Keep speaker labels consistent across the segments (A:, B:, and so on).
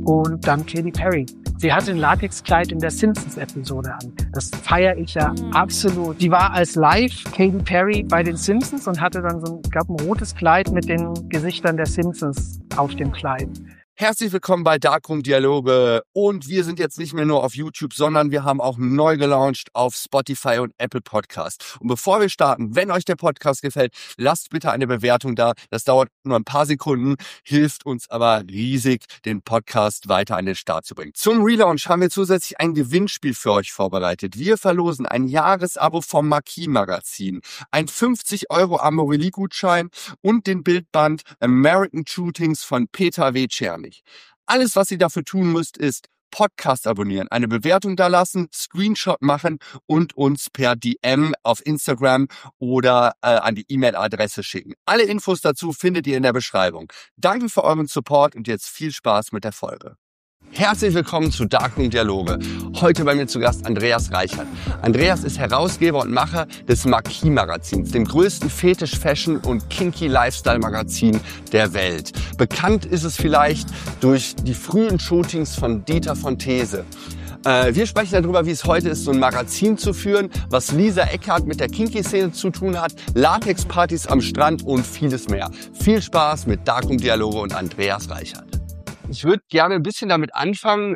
A: und dann Katy Perry. Sie hatte ein Latexkleid in der Simpsons-Episode an. Das feiere ich ja absolut. Die war als live Katy Perry bei den Simpsons und hatte dann so ein rotes Kleid mit den Gesichtern der Simpsons auf dem Kleid.
B: Herzlich willkommen bei Darkroom Dialoge und wir sind jetzt nicht mehr nur auf YouTube, sondern wir haben auch neu gelauncht auf Spotify und Apple Podcast. Und bevor wir starten, wenn euch der Podcast gefällt, lasst bitte eine Bewertung da. Das dauert nur ein paar Sekunden, hilft uns aber riesig, den Podcast weiter an den Start zu bringen. Zum Relaunch haben wir zusätzlich ein Gewinnspiel für euch vorbereitet. Wir verlosen ein Jahresabo vom Marquis Magazin, ein 50 € Amorelie-Gutschein und den Bildband American Shootings von Peter W. Czerny. Alles, was ihr dafür tun müsst, ist Podcast abonnieren, eine Bewertung da lassen, Screenshot machen und uns per DM auf Instagram oder an die E-Mail-Adresse schicken. Alle Infos dazu findet ihr in der Beschreibung. Danke für euren Support und jetzt viel Spaß mit der Folge. Herzlich willkommen zu Darkroom Dialoge. Heute bei mir zu Gast Andreas Reichert. Andreas ist Herausgeber und Macher des Marquis Magazins, dem größten Fetisch, Fashion und Kinky Lifestyle Magazin der Welt. Bekannt ist es vielleicht durch die frühen Shootings von Dieter von These. Wir sprechen darüber, wie es heute ist, so ein Magazin zu führen, was Lisa Eckhardt mit der Kinky-Szene zu tun hat, Latexpartys am Strand und vieles mehr. Viel Spaß mit Darkroom Dialoge und Andreas Reichert. Ich würde gerne ein bisschen damit anfangen,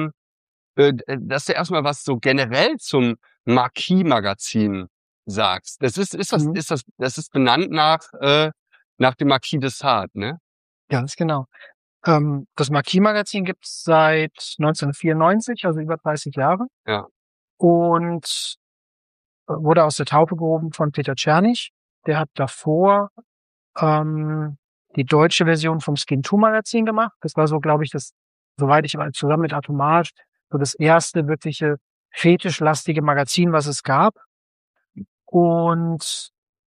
B: dass du erstmal was so generell zum Marquis-Magazin sagst. Das ist benannt nach dem Marquis de Sade, ne?
A: Ganz genau. Das Marquis-Magazin gibt's seit 1994, also über 30 Jahre.
B: Ja.
A: Und wurde aus der Taufe gehoben von Peter Czerny. Der hat davor die deutsche Version vom Skin 2 Magazin gemacht. Das war so, glaube ich, soweit ich weiß, zusammen mit Atomage, so das erste wirkliche fetischlastige Magazin, was es gab. Und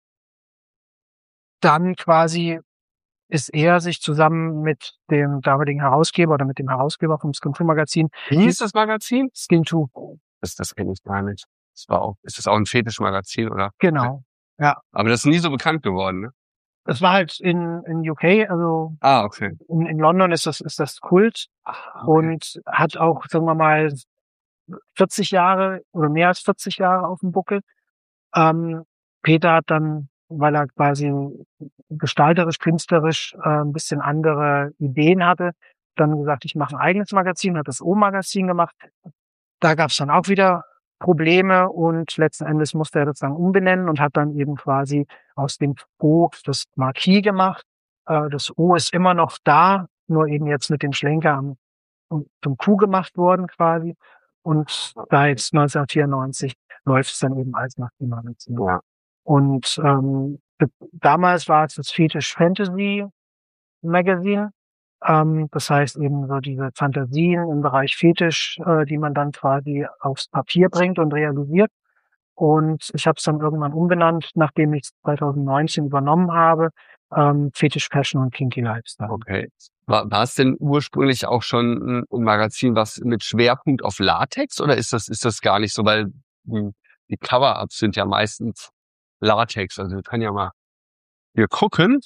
A: dann quasi ist er sich zusammen mit dem damaligen Herausgeber oder mit dem Herausgeber vom Skin 2 Magazin.
B: Wie hieß das Magazin?
A: Skin 2.
B: Das kenne ich gar nicht. Ist das auch ein Fetischmagazin, oder?
A: Genau, ja.
B: Aber das ist nie so bekannt geworden, ne?
A: Das war halt in UK, also
B: okay.
A: in London ist das Kult und hat auch, sagen wir mal, 40 Jahre oder mehr als 40 Jahre auf dem Buckel. Peter hat dann, weil er quasi gestalterisch, künstlerisch ein bisschen andere Ideen hatte, dann gesagt, ich mache ein eigenes Magazin, hat das O-Magazin gemacht. Da gab es dann auch wieder Probleme und letzten Endes musste er das dann umbenennen und hat dann eben quasi aus dem O das Marquis gemacht. Das O ist immer noch da, nur eben jetzt mit dem Schlenker zum Q gemacht worden quasi. Und seit 1994 läuft es dann eben als Marquis-Magazin.
B: Ja.
A: Und damals war es das Fetish Fantasy Magazine. Das heißt eben so diese Fantasien im Bereich Fetisch, die man dann quasi aufs Papier bringt und realisiert. Und ich habe es dann irgendwann umbenannt, nachdem ich es 2019 übernommen habe, Fetish, Fashion und Kinky Lifestyle.
B: Okay. War es denn ursprünglich auch schon ein Magazin, was mit Schwerpunkt auf Latex, oder ist das gar nicht so, weil die Cover-Ups sind ja meistens Latex, also wir können ja mal hier gucken.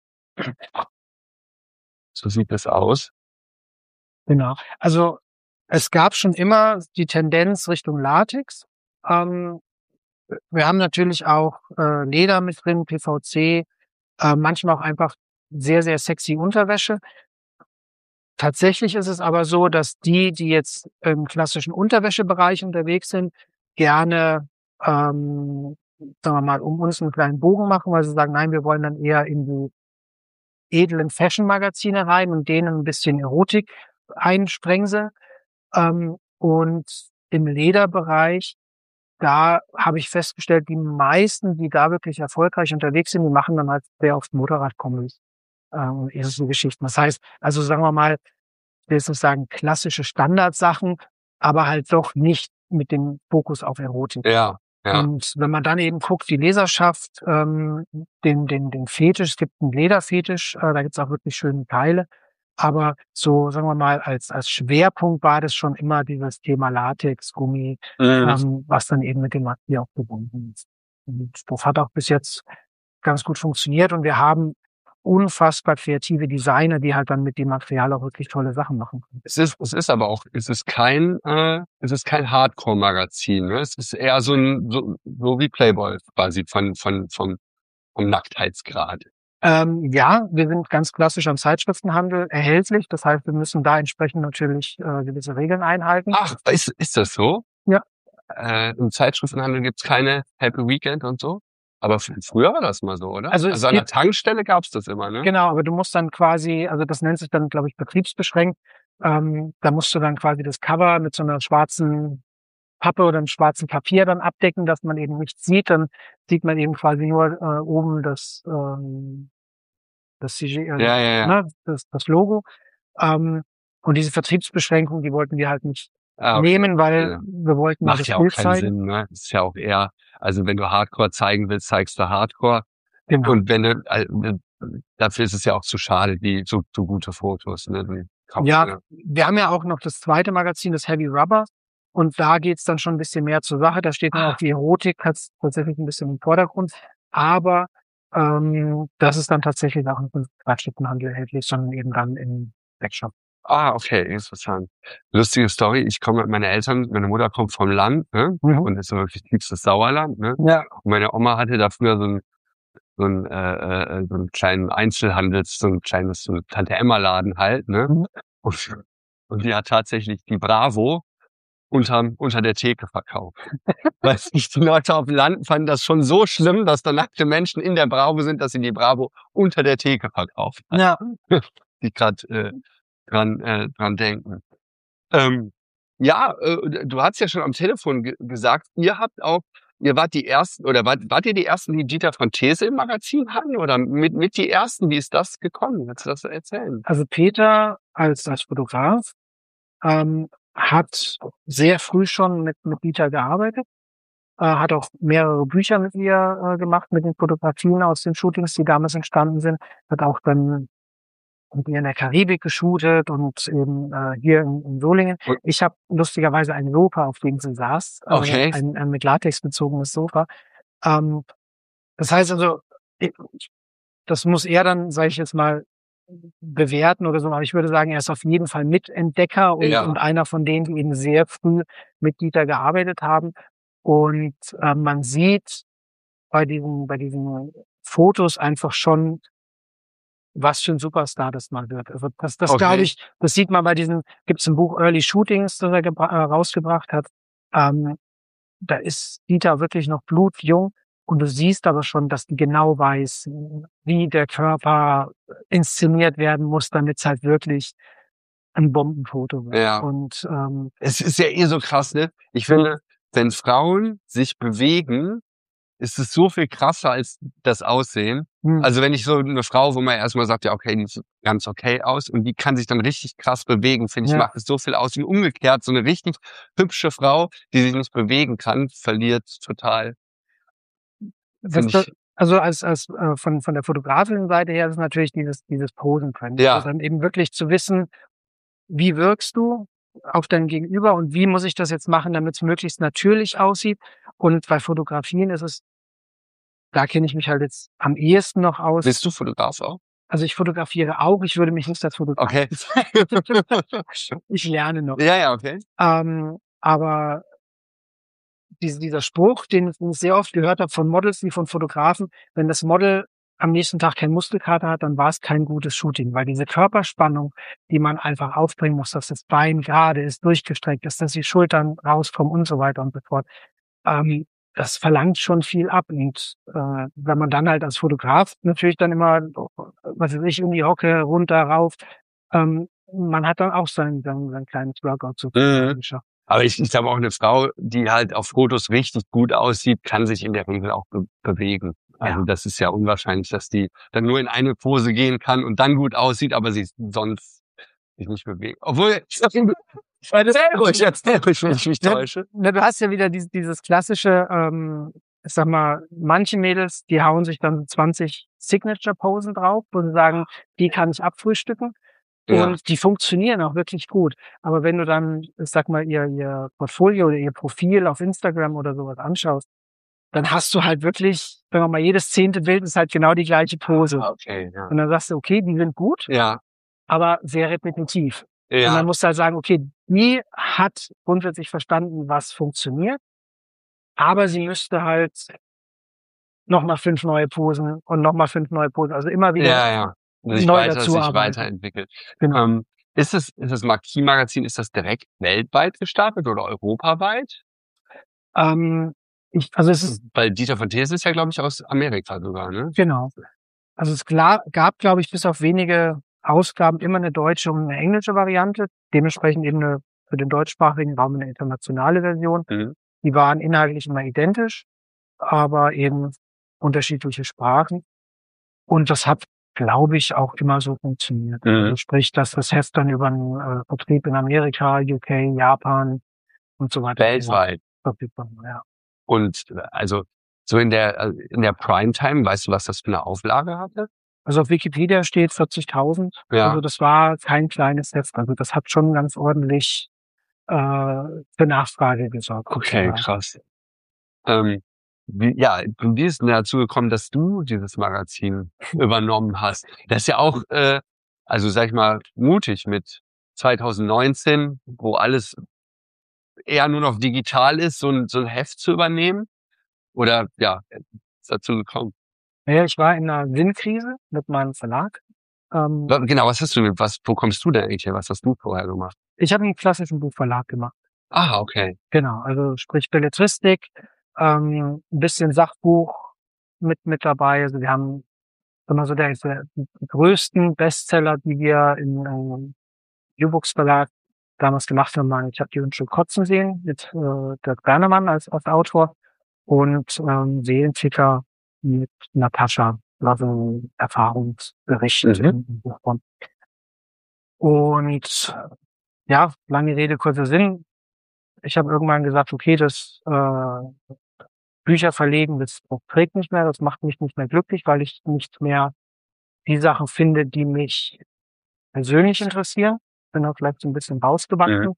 B: So sieht das aus.
A: Genau. Also es gab schon immer die Tendenz Richtung Latex. Wir haben natürlich auch Leder mit drin, PVC, manchmal auch einfach sehr, sehr sexy Unterwäsche. Tatsächlich ist es aber so, dass die jetzt im klassischen Unterwäschebereich unterwegs sind, gerne, sagen wir mal, um uns einen kleinen Bogen machen, weil sie sagen, nein, wir wollen dann eher in die edlen Fashion-Magazine rein und denen ein bisschen Erotik einsprengseln. Und im Lederbereich, da habe ich festgestellt, die meisten, die da wirklich erfolgreich unterwegs sind, die machen dann halt sehr oft Motorradkombis und so Geschichten. Das heißt, also sagen wir mal, ich will jetzt nicht sagen klassische Standardsachen, aber halt doch nicht mit dem Fokus auf Erotik.
B: Ja. Ja.
A: Und wenn man dann eben guckt, die Leserschaft, den Fetisch, es gibt einen Lederfetisch, da gibt's auch wirklich schöne Teile. Aber so, sagen wir mal, als Schwerpunkt war das schon immer dieses Thema Latex, Gummi, was dann eben mit dem Marquis auch verbunden ist. Und das hat auch bis jetzt ganz gut funktioniert. Und wir haben unfassbar kreative Designer, die halt dann mit dem Material auch wirklich tolle Sachen machen können.
B: Es ist aber auch, es ist kein Hardcore-Magazin, ne? Es ist eher so wie Playboy quasi vom Nacktheitsgrad.
A: Ja, wir sind ganz klassisch am Zeitschriftenhandel erhältlich. Das heißt, wir müssen da entsprechend natürlich gewisse Regeln einhalten.
B: Ach, ist das so?
A: Ja.
B: Im Zeitschriftenhandel gibt's keine Happy Weekend und so? Aber früher war das mal so, oder?
A: Also
B: an der Tankstelle gab's das immer, ne?
A: Genau, aber du musst dann quasi, also das nennt sich dann, glaube ich, betriebsbeschränkt. Da musst du dann quasi das Cover mit so einer schwarzen Pappe oder einem schwarzen Papier dann abdecken, dass man eben nichts sieht. Dann sieht man eben quasi nur oben das CG,
B: Ja.
A: ne, das Logo. Und diese Vertriebsbeschränkung, die wollten wir halt nicht
B: Okay.
A: nehmen, weil wir wollten mal
B: Macht
A: das
B: ja auch
A: Bild
B: keinen
A: zeigen.
B: Sinn, ne? Ist ja auch eher, also wenn du Hardcore zeigen willst, zeigst du Hardcore.
A: Genau.
B: Und wenn du, dafür ist es ja auch zu schade, die so gute Fotos, ne?
A: Ja, wir haben ja auch noch das zweite Magazin, das Heavy Rubber. Und da geht's dann schon ein bisschen mehr zur Sache. Da steht dann auch die Erotik, hat's tatsächlich ein bisschen im Vordergrund. Aber das ist dann tatsächlich auch im Zeitschriftenhandel erhältlich, sondern eben dann im Webshop.
B: Ah, okay, interessant. Lustige Story. Ich komme mit meinen Eltern, meine Mutter kommt vom Land, ne? Und ist so wirklich tiefstes Sauerland, ne?
A: Ja.
B: Und meine Oma hatte da früher so einen kleinen so ein kleines so Tante-Emma-Laden halt, ne? Und die hat tatsächlich die Bravo unter der Theke verkauft. Weil sich die Leute auf dem Land fanden das schon so schlimm, dass da nackte Menschen in der Bravo sind, dass sie die Bravo unter der Theke verkauft hat.
A: Ja.
B: Die gerade dran denken. Du hast ja schon am Telefon gesagt, ihr wart die ersten, oder wart ihr die ersten, die Dieter von These im Magazin hatten, oder mit die ersten? Wie ist das gekommen? Kannst du das erzählen?
A: Also Peter als Fotograf hat sehr früh schon mit Dieter gearbeitet, hat auch mehrere Bücher mit ihr gemacht, mit den Fotografien aus den Shootings, die damals entstanden sind, hat auch dann mit ihr in der Karibik geshootet und eben hier in Solingen. Ich habe lustigerweise ein Sofa, auf dem sie saß,
B: Okay.
A: ein mit Latex bezogenes Sofa. Das heißt also, das muss er dann, sage ich jetzt mal, bewerten oder so, aber ich würde sagen, er ist auf jeden Fall Mitentdecker und einer von denen, die eben sehr früh mit Dieter gearbeitet haben. Und man sieht bei diesen Fotos einfach schon, was für ein Superstar das mal wird. Also das glaube ich, das sieht man bei gibt's ein Buch Early Shootings, das er rausgebracht hat. Da ist Dieter wirklich noch blutjung. Und du siehst aber schon, dass die genau weiß, wie der Körper inszeniert werden muss, damit es halt wirklich ein Bombenfoto wird.
B: Ja.
A: Und
B: es ist ja so krass, ne? Ich finde, wenn Frauen sich bewegen, ist es so viel krasser als das Aussehen. Also wenn ich so eine Frau, wo man erstmal sagt, ja okay, die sieht ganz okay aus und die kann sich dann richtig krass bewegen, finde ich, macht es so viel aus. Wie umgekehrt, so eine richtig hübsche Frau, die sich nicht bewegen kann, verliert total.
A: Also von der Fotografin-Seite her ist natürlich dieses Posen-Trend.
B: Ja.
A: Also dann eben wirklich zu wissen, wie wirkst du auf dein Gegenüber und wie muss ich das jetzt machen, damit es möglichst natürlich aussieht. Und bei Fotografien ist es, da kenne ich mich halt jetzt am ehesten noch aus.
B: Bist du Fotograf auch?
A: Also ich fotografiere auch, ich würde mich nicht als Fotograf bezeichnen. Ich lerne noch.
B: Ja, okay.
A: Aber dieser Spruch, den ich sehr oft gehört habe von Models wie von Fotografen, wenn das Model am nächsten Tag keinen Muskelkater hat, dann war es kein gutes Shooting, weil diese Körperspannung, die man einfach aufbringen muss, dass das Bein gerade ist, durchgestreckt ist, dass die Schultern rauskommen und so weiter und so fort, das verlangt schon viel ab. Und wenn man dann halt als Fotograf natürlich dann immer, was weiß ich, in die Hocke, runter, rauf, man hat dann auch sein kleines Workout zu geschafft.
B: Aber ich glaube auch eine Frau, die halt auf Fotos richtig gut aussieht, kann sich in der Regel auch bewegen. Also das ist ja unwahrscheinlich, dass die dann nur in eine Pose gehen kann und dann gut aussieht, aber sie sonst sich nicht bewegt. Obwohl, erzähl ruhig, wenn ich mich täusche.
A: Du hast ja wieder dieses klassische, ich sag mal, manche Mädels, die hauen sich dann 20 Signature-Posen drauf, wo sie sagen, die kann ich abfrühstücken. Und die funktionieren auch wirklich gut. Aber wenn du dann, ich sag mal, ihr Portfolio oder ihr Profil auf Instagram oder sowas anschaust, dann hast du halt wirklich, sagen wir mal, jedes 10. Bild ist halt genau die gleiche Pose.
B: Okay, ja.
A: Und dann sagst du, okay, die sind gut,
B: Ja,
A: aber sehr repetitiv. Und
B: ja,
A: dann musst du halt sagen, okay, die hat grundsätzlich verstanden, was funktioniert, aber sie müsste halt nochmal 5 neue Posen und nochmal 5 neue Posen, also immer wieder
B: ja.
A: neu
B: Sich
A: dazuarbeiten.
B: weiterentwickelt.
A: Genau.
B: Ist das Marquis-Magazin, ist das direkt weltweit gestartet oder europaweit?
A: Also es ist,
B: Weil Dieter von These ist ja, glaube ich, aus Amerika sogar, ne?
A: genau. Also es gab, glaube ich, bis auf wenige Ausgaben immer eine deutsche und eine englische Variante, dementsprechend eben für den deutschsprachigen Raum eine internationale Version.
B: Mhm.
A: Die waren inhaltlich immer identisch, aber eben unterschiedliche Sprachen. Und das hat, glaube ich, auch immer so funktioniert. Also sprich, dass das Heft dann über einen Vertrieb in Amerika, UK, Japan und so weiter
B: Weltweit.
A: verfügbar war, ja.
B: Und also so in der Primetime, weißt du, was das für eine Auflage hatte?
A: Also auf Wikipedia steht 40.000.
B: Ja.
A: Also das war kein kleines Heft. Also das hat schon ganz ordentlich für Nachfrage gesorgt.
B: Okay, krass. Wie ist denn dazu gekommen, dass du dieses Magazin übernommen hast? Das ist ja auch, also sag ich mal, mutig mit 2019, wo alles eher nur noch digital ist, so ein Heft zu übernehmen? Oder ja, ist dazu gekommen?
A: Ja, ich war in einer Sinnkrise mit meinem Verlag.
B: Genau, wo kommst du denn eigentlich her? Was hast du vorher gemacht?
A: Ich habe einen klassischen Buchverlag gemacht.
B: Ah, okay.
A: Genau, also sprich Belletristik, ein bisschen Sachbuch mit dabei. Also wir haben immer so die größten Bestseller, die wir im U-Books Verlag damals gemacht haben, waren Ich hab die Hunde kotzen sehen mit Dirk Bernemann als Autor und Seelenficker mit Natascha, also Erfahrungsbericht in Buchform. Und ja, lange Rede, kurzer Sinn. Ich habe irgendwann gesagt, okay, das Bücher verlegen, das trägt nicht mehr, das macht mich nicht mehr glücklich, weil ich nicht mehr die Sachen finde, die mich persönlich interessieren. Bin auch vielleicht so ein bisschen rausgewachsen.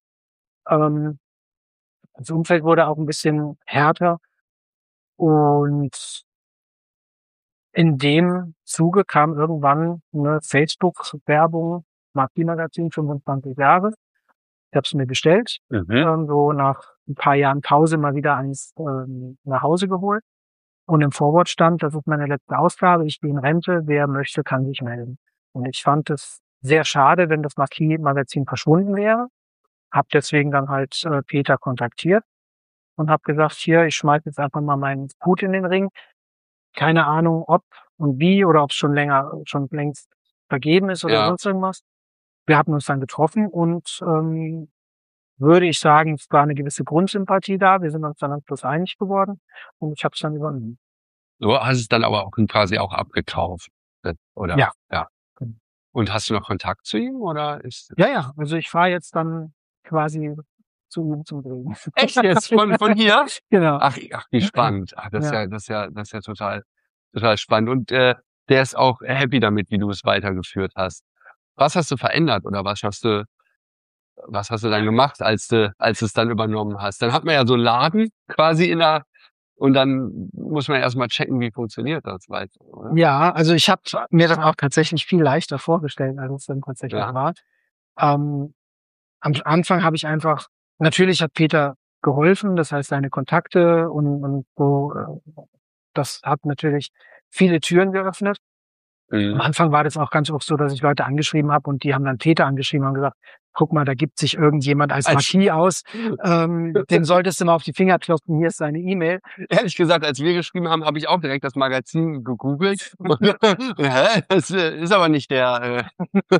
A: Das Umfeld wurde auch ein bisschen härter und in dem Zuge kam irgendwann eine Facebook-Werbung, Marquis-Magazin, 25 Jahre. Ich habe es mir bestellt, so nach ein paar Jahren Pause mal wieder eins nach Hause geholt. Und im Vorwort stand, das ist meine letzte Ausgabe, ich gehe in Rente, wer möchte, kann sich melden. Und ich fand es sehr schade, wenn das Marquis-Magazin verschwunden wäre. Hab deswegen dann halt Peter kontaktiert und habe gesagt, hier, ich schmeiß jetzt einfach mal meinen Hut in den Ring. Keine Ahnung, ob und wie oder ob es schon längst vergeben ist oder sonst irgendwas. Wir hatten uns dann getroffen und würde ich sagen, es war eine gewisse Grundsympathie da. Wir sind uns dann am Schluss einig geworden und ich habe es dann übernommen.
B: Du hast es dann aber auch quasi auch abgekauft, oder?
A: Ja.
B: Und hast du noch Kontakt zu ihm, oder ist?
A: Ja. Also ich fahre jetzt dann quasi zu ihm zum Drehen.
B: Echt jetzt von hier?
A: Genau.
B: Ach, wie spannend. Ach, das ist ja total spannend. Und der ist auch happy damit, wie du es weitergeführt hast. Was hast du verändert oder was hast du dann gemacht, als du es dann übernommen hast? Dann hat man ja so einen Laden quasi und dann muss man erstmal checken, wie funktioniert das weiter, oder?
A: Ja, also ich habe mir das auch tatsächlich viel leichter vorgestellt, als es dann tatsächlich war. Am Anfang habe ich natürlich hat Peter geholfen, das heißt seine Kontakte und so, das hat natürlich viele Türen geöffnet. Am Anfang war das auch ganz oft so, dass ich Leute angeschrieben habe und die haben dann Peter angeschrieben und gesagt, guck mal, da gibt sich irgendjemand als Marquis aus, dem solltest du mal auf die Finger klopfen, hier ist seine E-Mail.
B: Ehrlich gesagt, als wir geschrieben haben, habe ich auch direkt das Magazin gegoogelt. Hä? Das ist aber nicht der.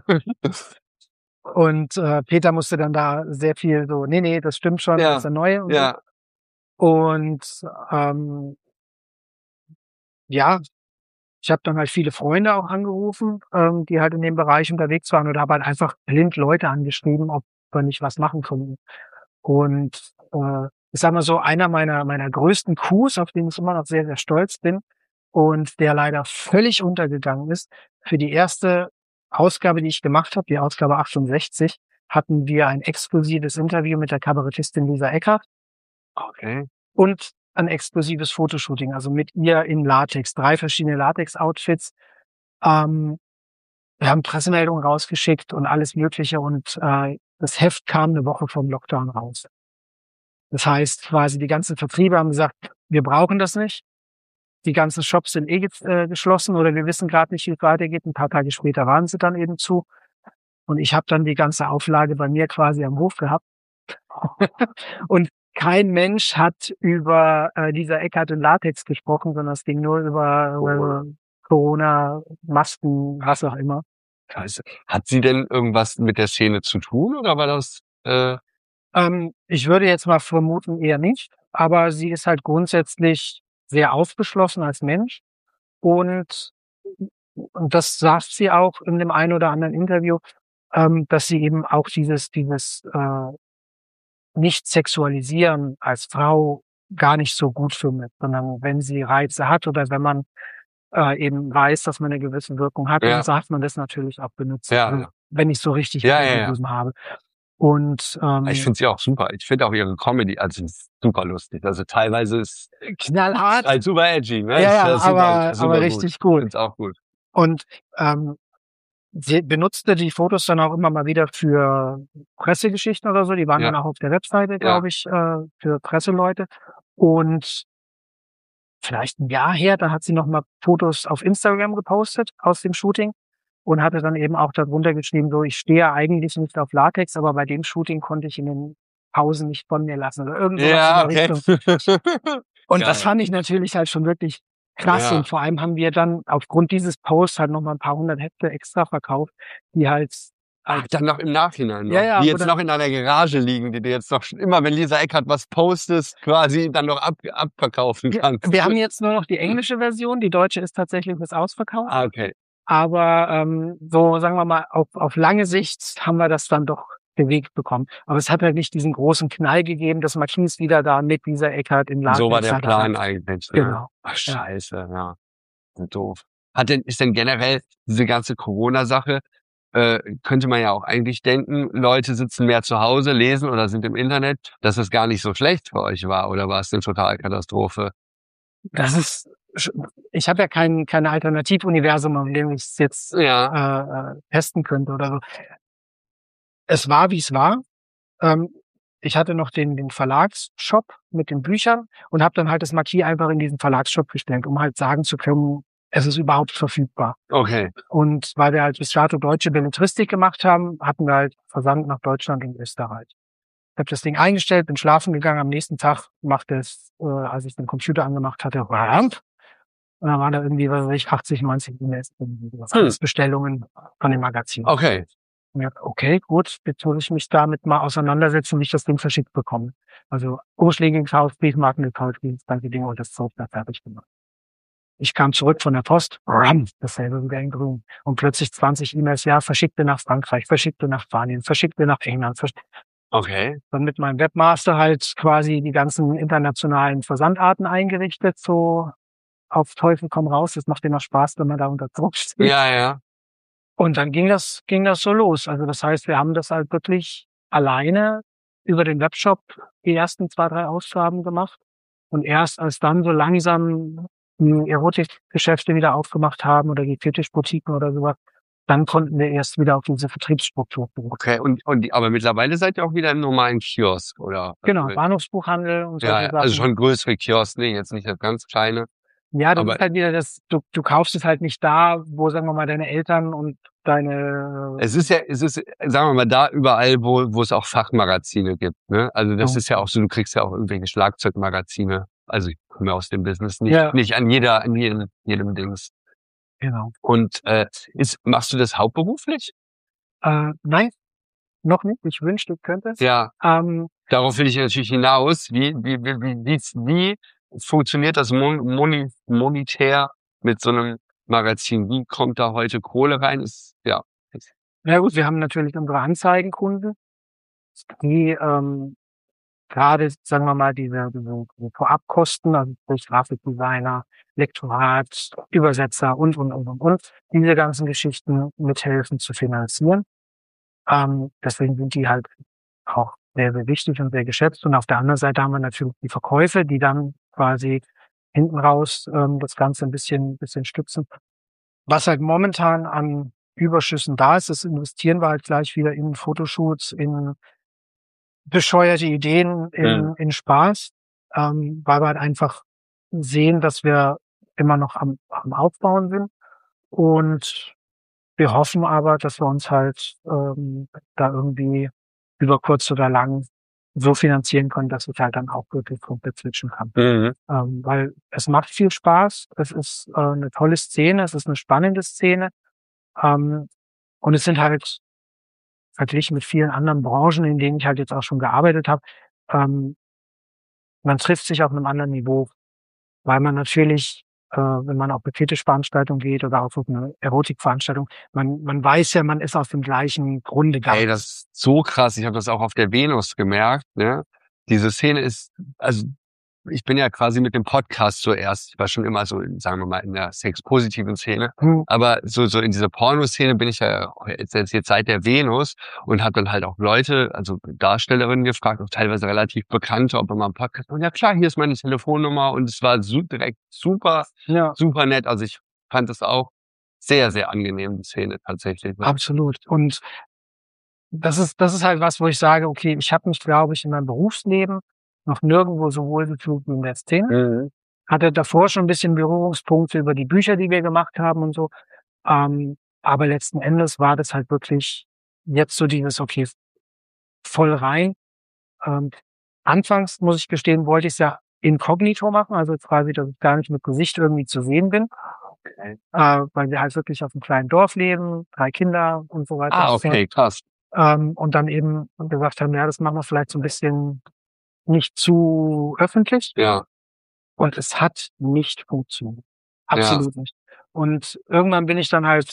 A: Und Peter musste dann da sehr viel so, nee, das stimmt schon, das ist der Neue. Und so. Und ich habe dann halt viele Freunde auch angerufen, die halt in dem Bereich unterwegs waren oder habe halt einfach blind Leute angeschrieben, ob wir nicht was machen können. Und ich sag mal so, einer meiner größten Coups, auf den ich immer noch sehr, sehr stolz bin und der leider völlig untergegangen ist, für die erste Ausgabe, die ich gemacht habe, die Ausgabe 68, hatten wir ein exklusives Interview mit der Kabarettistin Lisa Eckert.
B: Okay.
A: Und ein exklusives Fotoshooting, also mit ihr in Latex, 3 verschiedene Latex-Outfits. Wir haben Pressemeldungen rausgeschickt und alles Mögliche und das Heft kam eine Woche vom Lockdown raus. Das heißt, quasi die ganzen Vertriebe haben gesagt, wir brauchen das nicht. Die ganzen Shops sind geschlossen oder wir wissen gerade nicht, wie es weitergeht. Ein paar Tage später waren sie dann eben zu. Und ich habe dann die ganze Auflage bei mir quasi am Hof gehabt. Und kein Mensch hat über dieser Eckhardt in Latex gesprochen, sondern es ging nur über Corona, Masken, was auch immer.
B: Scheiße. Hat sie denn irgendwas mit der Szene zu tun oder war das?
A: Ich würde jetzt mal vermuten, eher nicht. Aber sie ist halt grundsätzlich sehr aufgeschlossen als Mensch. Und das sagt sie auch in dem einen oder anderen Interview, dass sie eben auch dieses Nicht-Sexualisieren als Frau gar nicht so gut findet, sondern wenn sie Reize hat oder wenn man eben weiß, dass man eine gewisse Wirkung hat, dann darf man das natürlich auch benutzen, wenn ich so richtig gelesen habe. Und
B: ich finde sie auch super. Ich finde auch ihre Comedy, also super lustig. Also teilweise ist
A: knallhart,
B: halt super edgy, ne?
A: Aber richtig gut.
B: Find's auch gut.
A: Und sie benutzte die Fotos dann auch immer mal wieder für Pressegeschichten oder so. Die waren dann auch auf der Webseite, glaube ich, für Presseleute. Und vielleicht ein Jahr her, da hat sie noch mal Fotos auf Instagram gepostet aus dem Shooting und hatte dann eben auch darunter geschrieben, so, ich stehe eigentlich nicht auf Latex, aber bei dem Shooting konnte ich in den Pausen nicht von mir lassen oder irgendwas in der Richtung. Und das fand ich natürlich halt schon wirklich krass. Und vor allem haben wir dann aufgrund dieses Posts halt noch mal ein paar hundert Hefte extra verkauft, die halt
B: dann noch im Nachhinein noch. Die jetzt noch in deiner Garage liegen, die du jetzt noch schon immer, wenn Lisa Eckhardt was postest, quasi dann noch abverkaufen kannst.
A: Wir haben jetzt nur noch die englische Version, die deutsche ist tatsächlich bis ausverkauft.
B: Okay.
A: Aber so, sagen wir mal, auf lange Sicht haben wir das dann doch bewegt bekommen. Aber es hat halt nicht diesen großen Knall gegeben, dass Marquis wieder da mit Lisa Eckhardt in Latex.
B: So war der Plan eigentlich. Ne?
A: Genau.
B: Ach, scheiße, ja. Doof. Ist denn generell diese ganze Corona-Sache, könnte man ja auch eigentlich denken, Leute sitzen mehr zu Hause, lesen oder sind im Internet, dass es gar nicht so schlecht für euch war, oder war es eine totale Katastrophe?
A: Ich habe ja kein Alternativuniversum, in dem ich es jetzt testen könnte oder so. Es war, wie es war. Ich hatte noch den Verlagsshop mit den Büchern und habe dann halt das Marquis einfach in diesen Verlagsshop gestellt, um halt sagen zu können, es ist überhaupt verfügbar.
B: Okay.
A: Und weil wir halt bis dato deutsche Belletristik gemacht haben, hatten wir halt Versand nach Deutschland und Österreich. Ich habe das Ding eingestellt, bin schlafen gegangen. Am nächsten Tag machte es, als ich den Computer angemacht hatte, Ramp. Und dann waren da irgendwie, was weiß ich, 80, 90 E-Mails, alles Bestellungen von dem Magazin.
B: Okay.
A: Und ja, okay, gut, jetzt muss ich mich damit mal auseinandersetzen, wie ich das Ding verschickt bekomme. Also Umschläge gekauft, Briefmarken gekauft, dieses ganze Ding und das Zeug da fertig gemacht. Ich kam zurück von der Post, dasselbe wieder in grün. Und plötzlich 20 E-Mails, verschickte nach Frankreich, verschickte nach Spanien, verschickte nach England.
B: Okay.
A: Dann mit meinem Webmaster halt quasi die ganzen internationalen Versandarten eingerichtet, so auf Teufel komm raus. Das macht immer Spaß, wenn man da unter Druck steht.
B: Ja.
A: Und dann ging das so los. Also das heißt, wir haben das halt wirklich alleine über den Webshop die ersten 2, 3 Ausgaben gemacht. Und erst als dann so langsam die Erotikgeschäfte wieder aufgemacht haben oder die Fetischboutiquen oder sowas, dann konnten wir erst wieder auf diese Vertriebsstruktur berufen.
B: Okay, aber mittlerweile seid ihr auch wieder im normalen Kiosk, oder?
A: Genau, Bahnhofsbuchhandel und so.
B: Ja, also schon größere Kiosk, nee, jetzt nicht das ganz kleine.
A: Ja, das ist halt wieder das, du kaufst es halt nicht da, wo, sagen wir mal, deine Eltern und deine...
B: Es ist, sagen wir mal, da überall, wo es auch Fachmagazine gibt, ne? Also das ist ja auch so, du kriegst ja auch irgendwelche Schlagzeugmagazine. Also ich komme aus dem Business, nicht an jedem Dings.
A: Genau.
B: Und machst du das hauptberuflich?
A: Nein, noch nicht. Ich wünschte, ich könnte es.
B: Ja. Darauf will ich natürlich hinaus. Wie funktioniert das monetär mit so einem Magazin? Wie kommt da heute Kohle rein?
A: Ja gut, wir haben natürlich unsere Anzeigenkunden, die gerade, sagen wir mal, diese Vorabkosten, also durch Grafikdesigner, Lektorat, Übersetzer und. Diese ganzen Geschichten mithelfen zu finanzieren. Deswegen sind die halt auch sehr, sehr wichtig und sehr geschätzt. Und auf der anderen Seite haben wir natürlich die Verkäufe, die dann quasi hinten raus das Ganze ein bisschen stützen. Was halt momentan an Überschüssen da ist, das investieren wir halt gleich wieder in Fotoshoots, in bescheuerte Ideen, in Spaß, weil wir halt einfach sehen, dass wir immer noch am Aufbauen sind. Und wir hoffen aber, dass wir uns halt da irgendwie über kurz oder lang so finanzieren können, dass ich halt dann auch wirklich komplett switchen kann. Weil es macht viel Spaß, es ist eine tolle Szene, es ist eine spannende Szene, und es sind halt verglichen mit vielen anderen Branchen, in denen ich halt jetzt auch schon gearbeitet habe, man trifft sich auf einem anderen Niveau, weil man natürlich, wenn man auf eine Fetischveranstaltung geht oder auf eine Erotikveranstaltung, man weiß ja, man ist aus dem gleichen Grunde da.
B: Ey, das ist so krass. Ich habe das auch auf der Venus gemerkt, ne? Diese Szene ist, also ich bin ja quasi mit dem Podcast zuerst. Ich war schon immer so, sagen wir mal, in der sexpositiven Szene. Aber so in dieser Pornoszene bin ich ja jetzt seit der Venus und habe dann halt auch Leute, also Darstellerinnen gefragt, auch teilweise relativ Bekannte, ob wir mal einen Podcast. Und ja klar, hier ist meine Telefonnummer und es war direkt super nett. Also ich fand es auch sehr, sehr angenehm, die Szene tatsächlich. Ne?
A: Absolut. Und das ist halt was, wo ich sage, okay, ich habe mich, glaube ich, in meinem Berufsleben noch nirgendwo so wohl gefühlt wie in der Szene. Hatte davor schon ein bisschen Berührungspunkte über die Bücher, die wir gemacht haben und so. Aber letzten Endes war das halt wirklich jetzt so dieses, okay, voll rein. Anfangs, muss ich gestehen, wollte ich es ja inkognito machen, also quasi, dass ich gar nicht mit Gesicht irgendwie zu sehen bin. Weil wir halt wirklich auf einem kleinen Dorf leben, 3 Kinder und so weiter.
B: Ah, okay, krass.
A: Und dann eben gesagt haben, ja, das machen wir vielleicht so ein bisschen nicht zu öffentlich.
B: Ja.
A: Und es hat nicht funktioniert. Absolut nicht. Und irgendwann bin ich dann halt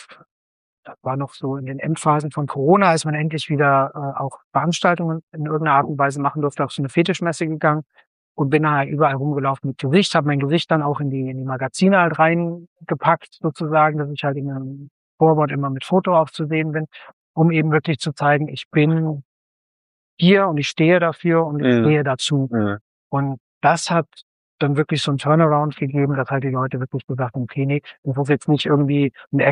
A: das war noch so in den Endphasen von Corona, als man endlich wieder auch Veranstaltungen in irgendeiner Art und Weise machen durfte, auf so eine Fetischmesse gegangen und bin dann halt überall rumgelaufen mit Gesicht, habe mein Gesicht dann auch in die Magazine halt reingepackt sozusagen, dass ich halt in einem Vorwort immer mit Foto aufzusehen bin, um eben wirklich zu zeigen, ich bin hier und ich stehe dafür und ich stehe dazu. Und das hat dann wirklich so ein Turnaround gegeben, dass halt die Leute wirklich gesagt haben, okay, nee, das ist jetzt nicht irgendwie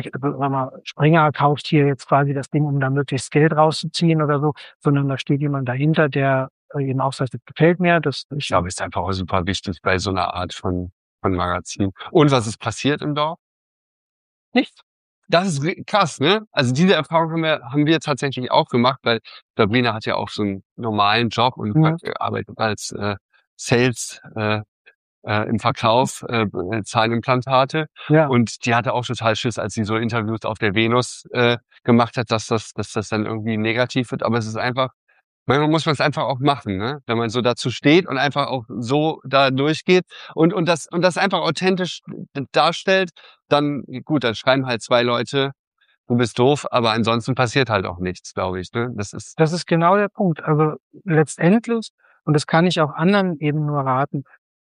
A: Springer kauft hier jetzt quasi das Ding, um da möglichst Geld rauszuziehen oder so, sondern da steht jemand dahinter, der eben auch sagt, das gefällt mir.
B: Ich glaube, ist einfach auch super wichtig bei so einer Art von Magazin. Und was ist passiert im Dorf? Nichts. Das ist krass, ne? Also diese Erfahrung haben wir tatsächlich auch gemacht, weil Sabrina hat ja auch so einen normalen Job und arbeitet als Sales im Verkauf, Zahnimplantate.
A: Ja.
B: Und die hatte auch total Schiss, als sie so Interviews auf der Venus gemacht hat, dass das dann irgendwie negativ wird. Aber es ist einfach, manchmal muss man es einfach auch machen, ne? Wenn man so dazu steht und einfach auch so da durchgeht und das einfach authentisch darstellt, dann gut, dann schreiben halt 2 Leute, du bist doof, aber ansonsten passiert halt auch nichts, glaube ich, ne? Das ist
A: genau der Punkt. Also letztendlich, und das kann ich auch anderen eben nur raten,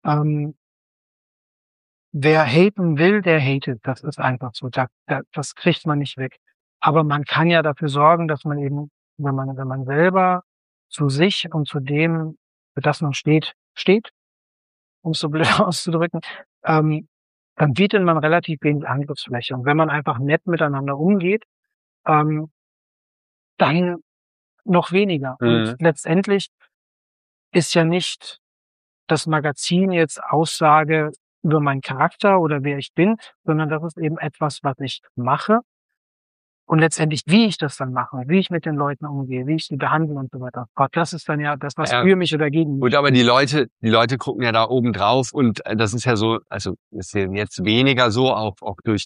A: wer haten will, der hatet. Das ist einfach so. Das kriegt man nicht weg. Aber man kann ja dafür sorgen, dass man eben, wenn man selber zu sich und zu dem, für das man steht, um es so blöd auszudrücken, dann bietet man relativ wenig Angriffsfläche. Und wenn man einfach nett miteinander umgeht, dann noch weniger. Und letztendlich ist ja nicht das Magazin jetzt Aussage über meinen Charakter oder wer ich bin, sondern das ist eben etwas, was ich mache. Und letztendlich, wie ich das dann mache, wie ich mit den Leuten umgehe, wie ich sie behandle und so weiter. Gott, das ist dann ja das, was für mich oder gegen mich.
B: Gut, aber die Leute gucken ja da oben drauf und das ist ja so, also ist ja jetzt weniger so, auch durch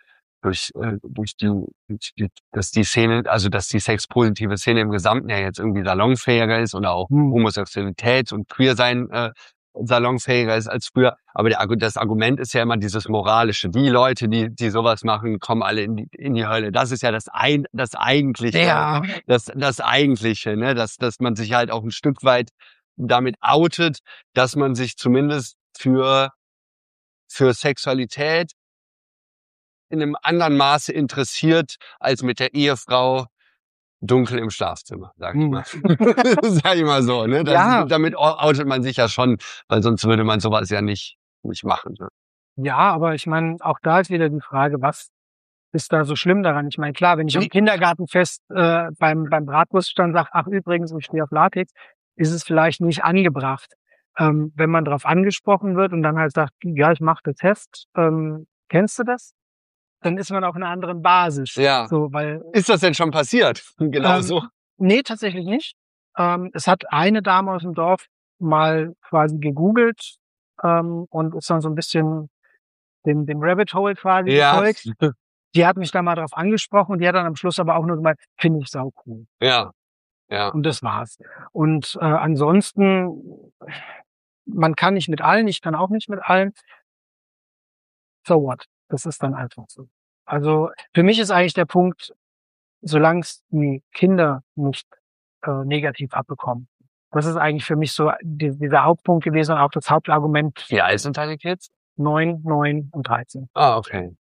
B: dass die Szene, also dass die sexpositive Szene im Gesamten ja jetzt irgendwie salonfähiger ist oder auch Homosexualität und Queersein salonfähiger ist als früher. Aber das Argument ist ja immer dieses Moralische. Die Leute, die sowas machen, kommen alle in die Hölle. Das ist ja das Eigentliche. Das Eigentliche, ne? Dass man sich halt auch ein Stück weit damit outet, dass man sich zumindest für Sexualität in einem anderen Maße interessiert als mit der Ehefrau, dunkel im Schlafzimmer, sag ich
A: Hm.
B: mal. Sag ich mal so, ne?
A: Ja.
B: Damit outet man sich ja schon, weil sonst würde man sowas ja nicht machen. Ne?
A: Ja, aber ich meine, auch da ist wieder die Frage, was ist da so schlimm daran? Ich meine, klar, wenn ich am Kindergartenfest beim Bratwurststand sage, ach übrigens, ich stehe auf Latex, ist es vielleicht nicht angebracht. Wenn man darauf angesprochen wird und dann halt sagt, ja, ich mache das Heft, kennst du das? Dann ist man auf einer anderen Basis.
B: Ja.
A: So, weil
B: Ist das denn schon passiert? Genau so.
A: nee, tatsächlich nicht. Es hat eine Dame aus dem Dorf mal quasi gegoogelt und ist dann so ein bisschen dem Rabbit Hole quasi gefolgt. Die hat mich da mal drauf angesprochen und die hat dann am Schluss aber auch nur gemeint, finde ich sau cool.
B: Ja.
A: Und das war's. Und ansonsten, man kann nicht mit allen, ich kann auch nicht mit allen. So what? Das ist dann einfach so. Also für mich ist eigentlich der Punkt, solange es die Kinder nicht negativ abbekommen. Das ist eigentlich für mich so dieser Hauptpunkt gewesen und auch das Hauptargument.
B: Wie alt sind deine Kids?
A: 9, 9 und 13.
B: Ah, okay.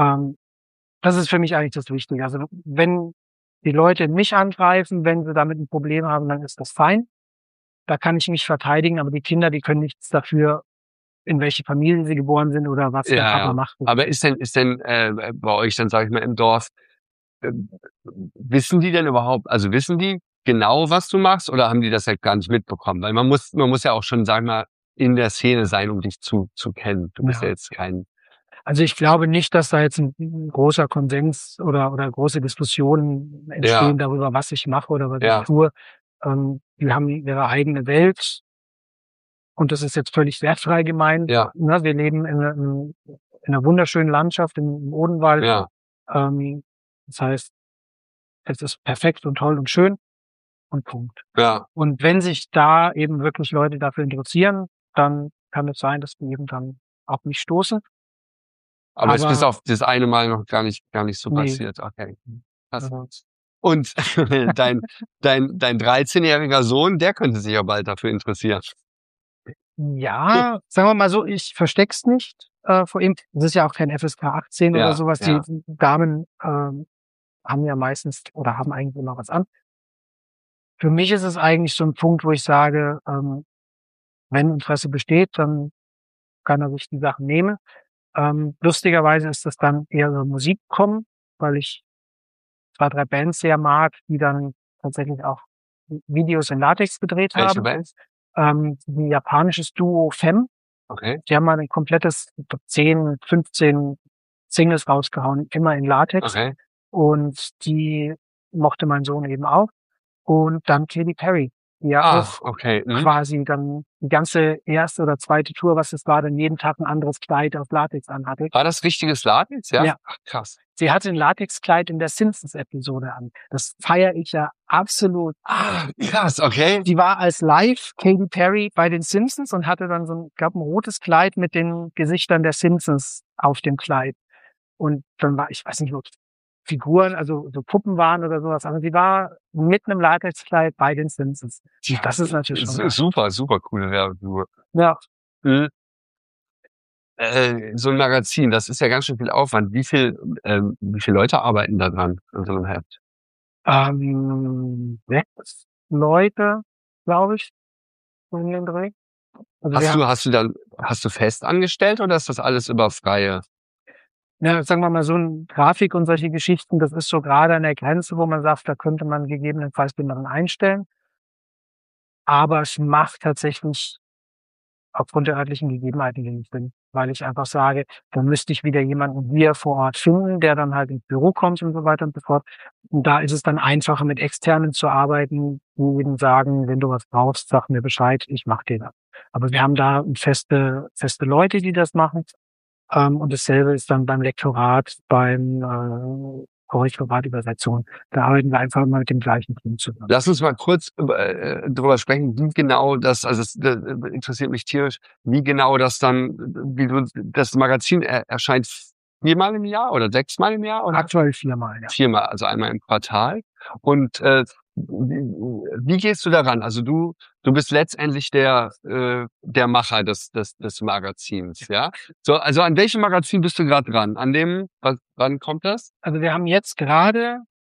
A: Das ist für mich eigentlich das Wichtige. Also wenn die Leute mich angreifen, wenn sie damit ein Problem haben, dann ist das fein. Da kann ich mich verteidigen, aber die Kinder, die können nichts dafür, in welche Familie sie geboren sind oder was der Papa macht.
B: Aber ist denn bei euch dann, sage ich mal, im Dorf, wissen die denn überhaupt, also wissen die genau, was du machst, oder haben die das halt gar nicht mitbekommen? Weil man muss ja auch schon, sagen wir mal, in der Szene sein, um dich zu kennen. Du bist ja jetzt kein...
A: Also ich glaube nicht, dass da jetzt ein großer Konsens oder große Diskussionen entstehen darüber, was ich mache oder was ich tue. Die haben ihre eigene Welt und das ist jetzt völlig wertfrei gemeint.
B: Ja.
A: Ne, wir leben in einer wunderschönen Landschaft im Odenwald.
B: Ja.
A: Das heißt, es ist perfekt und toll und schön und Punkt.
B: Ja.
A: Und wenn sich da eben wirklich Leute dafür interessieren, dann kann es sein, dass die eben dann auf mich stoßen.
B: Aber es ist bis auf das eine Mal noch gar nicht so passiert. Okay. Und dein 13-jähriger Sohn, der könnte sich ja bald dafür interessieren.
A: Ja, sagen wir mal so, ich versteck's nicht vor ihm. Das ist ja auch kein FSK 18 oder sowas. Die Damen haben ja meistens oder haben eigentlich immer was an. Für mich ist es eigentlich so ein Punkt, wo ich sage, wenn Interesse besteht, dann kann er sich die Sachen nehmen. Lustigerweise ist das dann eher so Musik kommen, weil ich 2, 3 Bands sehr mag, die dann tatsächlich auch Videos in Latex gedreht haben.
B: Welche Bands?
A: Ein japanisches Duo Femme.
B: Okay.
A: Die haben mal ein komplettes 10, 15 Singles rausgehauen, immer in Latex.
B: Okay.
A: Und die mochte mein Sohn eben auch. Und dann Katy Perry, die ja auch quasi dann die ganze erste oder zweite Tour, was es war, dann jeden Tag ein anderes Kleid auf Latex anhatte.
B: War das richtiges Latex? Ja. Ach, krass.
A: Sie hatte ein Latexkleid in der Simpsons-Episode an. Das feiere ich ja absolut.
B: Ah, krass, okay.
A: Die war als Live Katy Perry bei den Simpsons und hatte dann so ein rotes Kleid mit den Gesichtern der Simpsons auf dem Kleid. Und dann war, ich weiß nicht, ob Figuren, also so Puppen waren oder sowas, aber sie war mit einem Latexkleid bei den Simpsons.
B: Ja,
A: das ist natürlich schon
B: super, super coole Werbung.
A: Ja.
B: So ein Magazin, das ist ja ganz schön viel Aufwand. Wie viele Leute arbeiten da dran an so einem Heft?
A: 6 Leute, glaube ich, in den Dreh. Also
B: hast du fest angestellt oder ist das alles über freie?
A: Ja, sagen wir mal, so ein Grafik und solche Geschichten, das ist so gerade an der Grenze, wo man sagt, da könnte man gegebenenfalls jemanden einstellen. Aber es macht tatsächlich aufgrund der örtlichen Gegebenheiten wenig Sinn, weil ich einfach sage, dann müsste ich wieder jemanden hier vor Ort finden, der dann halt ins Büro kommt und so weiter und so fort. Und da ist es dann einfacher, mit Externen zu arbeiten, die eben sagen, wenn du was brauchst, sag mir Bescheid, ich mach dir das. Aber wir haben da feste Leute, die das machen. Und dasselbe ist dann beim Lektorat, beim Korrektorat Übersetzung. Da arbeiten wir einfach immer mit dem gleichen Team zusammen.
B: Lass uns mal kurz drüber sprechen, wie genau das interessiert mich tierisch, wie genau das dann, das Magazin erscheint 4-mal im Jahr oder 6-mal im Jahr? Oder?
A: Aktuell 4-mal, ja.
B: 4-mal, also einmal im Quartal. Und wie gehst du daran? Also du bist letztendlich der Macher des Magazins, ja? So, also an welchem Magazin bist du gerade dran? An dem, wann kommt das?
A: Also wir haben jetzt gerade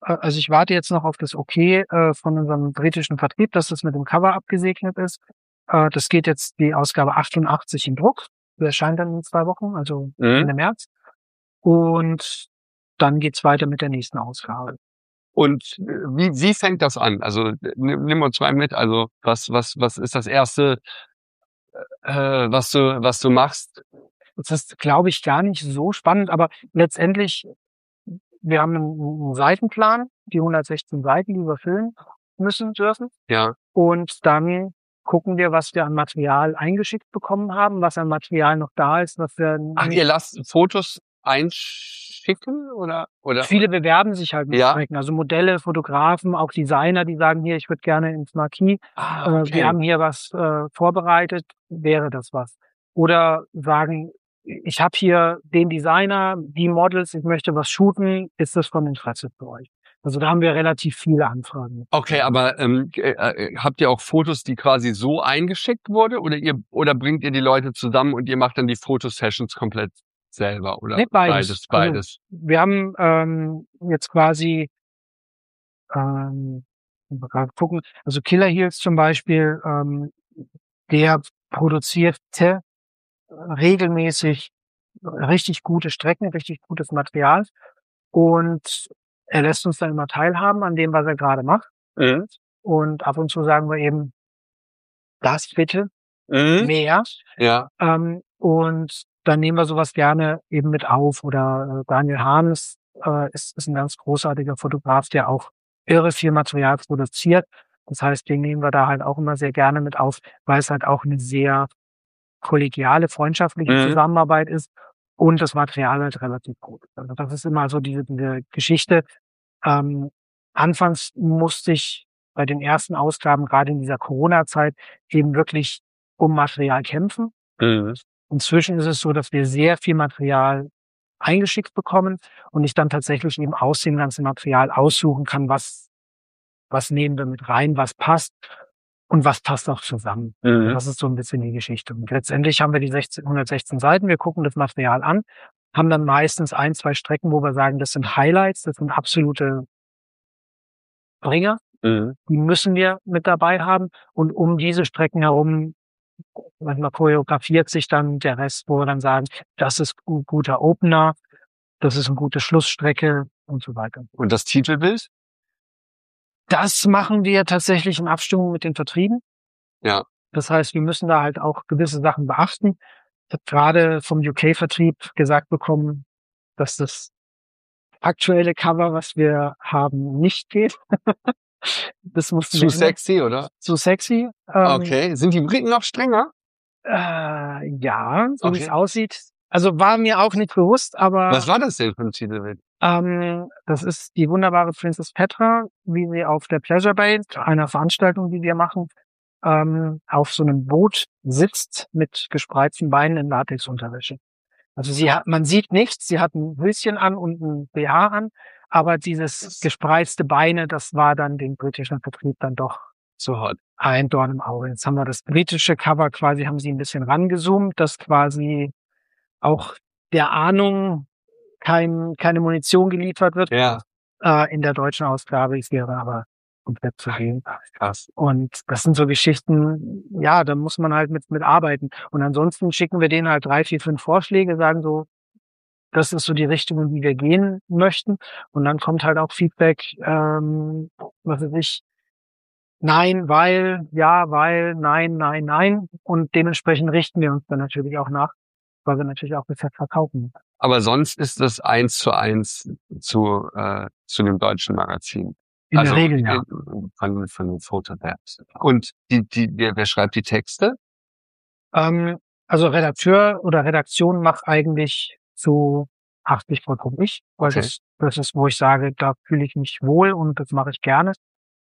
A: also ich warte jetzt noch auf das Okay von unserem britischen Vertrieb, dass das mit dem Cover abgesegnet ist. Das geht jetzt die Ausgabe 88 in Druck. Das erscheint dann in 2 Wochen, also Ende März. Und dann geht's weiter mit der nächsten Ausgabe.
B: Und wie fängt das an? Also nimm uns mal mit. Also was ist das Erste, was du machst?
A: Das ist, glaube ich, gar nicht so spannend, aber letztendlich, wir haben einen Seitenplan, die 116 Seiten, die wir füllen müssen dürfen.
B: Ja.
A: Und dann gucken wir, was wir an Material eingeschickt bekommen haben, was an Material noch da ist, was wir.
B: Ach, ihr lasst Fotos einschicken oder?
A: Viele bewerben sich halt mit
B: Ja.
A: Strecken, also Modelle, Fotografen, auch Designer, die sagen, hier, ich würde gerne ins Marquis.
B: Okay.
A: Wir haben hier was vorbereitet, wäre das was? Oder sagen, ich habe hier den Designer, die Models, ich möchte was shooten, ist das von Interesse für euch? Also da haben wir relativ viele Anfragen.
B: Okay, aber habt ihr auch Fotos, die quasi so eingeschickt wurde, oder bringt ihr die Leute zusammen und ihr macht dann die Fotosessions komplett selber, oder?
A: Nee, beides.
B: Beides.
A: Also, wir haben jetzt quasi mal gucken, also Killer Heels zum Beispiel, der produzierte regelmäßig richtig gute Strecken, richtig gutes Material, und er lässt uns dann immer teilhaben an dem, was er gerade macht.
B: Mhm.
A: Und ab und zu sagen wir eben, das bitte,
B: Mhm.
A: mehr.
B: Ja.
A: Und dann nehmen wir sowas gerne eben mit auf. Oder Daniel Harnes ist ein ganz großartiger Fotograf, der auch irre viel Material produziert. Das heißt, den nehmen wir da halt auch immer sehr gerne mit auf, weil es halt auch eine sehr kollegiale, freundschaftliche Zusammenarbeit ist und das Material halt relativ gut. Also das ist immer so diese Geschichte. Anfangs musste ich bei den ersten Ausgaben, gerade in dieser Corona-Zeit, eben wirklich um Material kämpfen.
B: Mhm.
A: Inzwischen ist es so, dass wir sehr viel Material eingeschickt bekommen und ich dann tatsächlich eben aus dem ganzen Material aussuchen kann, was nehmen wir mit rein, was passt und was passt auch zusammen.
B: Mhm.
A: Das ist so ein bisschen die Geschichte. Und letztendlich haben wir die 116 Seiten, wir gucken das Material an, haben dann meistens 1, 2 Strecken, wo wir sagen, das sind Highlights, das sind absolute Bringer, die müssen wir mit dabei haben. Und um diese Strecken herum, manchmal choreografiert sich dann der Rest, wo wir dann sagen, das ist ein guter Opener, das ist eine gute Schlussstrecke und so weiter.
B: Und das Titelbild?
A: Das machen wir tatsächlich in Abstimmung mit den Vertrieben.
B: Ja.
A: Das heißt, wir müssen da halt auch gewisse Sachen beachten. Ich habe gerade vom UK-Vertrieb gesagt bekommen, dass das aktuelle Cover, was wir haben, nicht geht. Das mussten
B: Zu sexy, oder?
A: Zu sexy.
B: Okay. Sind die Briten noch strenger?
A: Ja, so
B: Okay.
A: wie es aussieht. Also war mir auch nicht bewusst, aber
B: Was war das denn für ein Titelbild?
A: das ist die wunderbare Princess Petra, wie sie auf der Pleasure Bay, einer Veranstaltung, die wir machen, auf so einem Boot sitzt mit gespreizten Beinen in Latexunterwäsche. Also man sieht nichts, sie hat ein Höschen an und ein BH an, aber dieses gespreizte Beine, das war dann dem britischen Vertrieb dann doch
B: So hot.
A: ein Dorn im Auge. Jetzt haben wir das britische Cover quasi, haben sie ein bisschen rangezoomt, dass quasi auch der Ahnung keine Munition geliefert wird.
B: Ja.
A: In der deutschen Ausgabe ist wäre aber komplett zu sehen.
B: Krass.
A: Und das sind so Geschichten, ja, da muss man halt mit arbeiten. Und ansonsten schicken wir denen halt 3, 4, 5 Vorschläge, sagen so, das ist so die Richtung, in die wir gehen möchten. Und dann kommt halt auch Feedback, was weiß ich, nein, weil, ja, weil, nein, nein, nein. Und dementsprechend richten wir uns dann natürlich auch nach, weil wir natürlich auch bisher verkaufen.
B: Aber sonst ist das 1:1 zu dem deutschen Magazin.
A: In der Regel, ja.
B: Von den Fotographs. Und wer schreibt die Texte?
A: Also Redakteur oder Redaktion macht eigentlich zu 80% ich, weil
B: Okay.
A: das ist, wo ich sage, da fühle ich mich wohl und das mache ich gerne.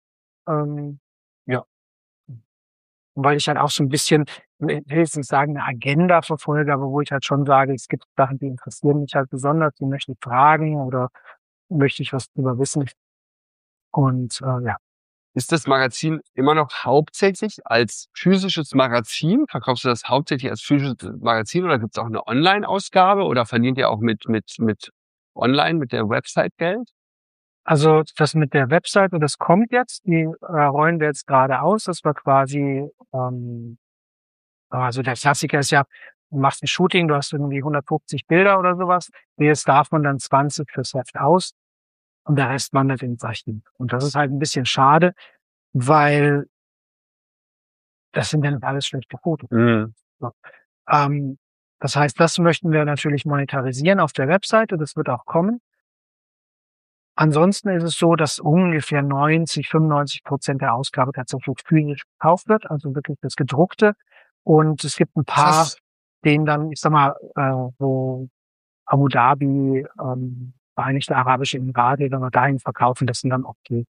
A: Ja. Weil ich halt auch so ein bisschen, ich will jetzt nicht sagen, eine Agenda verfolge, aber wo ich halt schon sage, es gibt Sachen, die interessieren mich halt besonders, die möchte ich fragen oder möchte ich was drüber wissen. Und ja.
B: Ist das Magazin immer noch hauptsächlich als physisches Magazin? Verkaufst du das hauptsächlich als physisches Magazin oder gibt es auch eine Online-Ausgabe oder verdient ihr auch mit Online, mit der Website Geld?
A: Also das mit der Webseite, das kommt jetzt, die rollen wir jetzt gerade aus. Das war quasi, also der Klassiker ist ja, du machst ein Shooting, du hast irgendwie 150 Bilder oder sowas, wählst davon dann 20 fürs Heft aus und der Rest wandert ins Archiv. Und das ist halt ein bisschen schade, weil das sind ja nicht alles schlechte Fotos. So. Das heißt, das möchten wir natürlich monetarisieren auf der Webseite, das wird auch kommen. Ansonsten ist es so, dass ungefähr 95% der Ausgabe tatsächlich physisch gekauft wird, also wirklich das Gedruckte. Und es gibt ein paar,
B: Krass.
A: denen dann, ich sag mal, so Abu Dhabi, Vereinigte Arabische Emirate, wenn wir dahin verkaufen, das sind dann auch die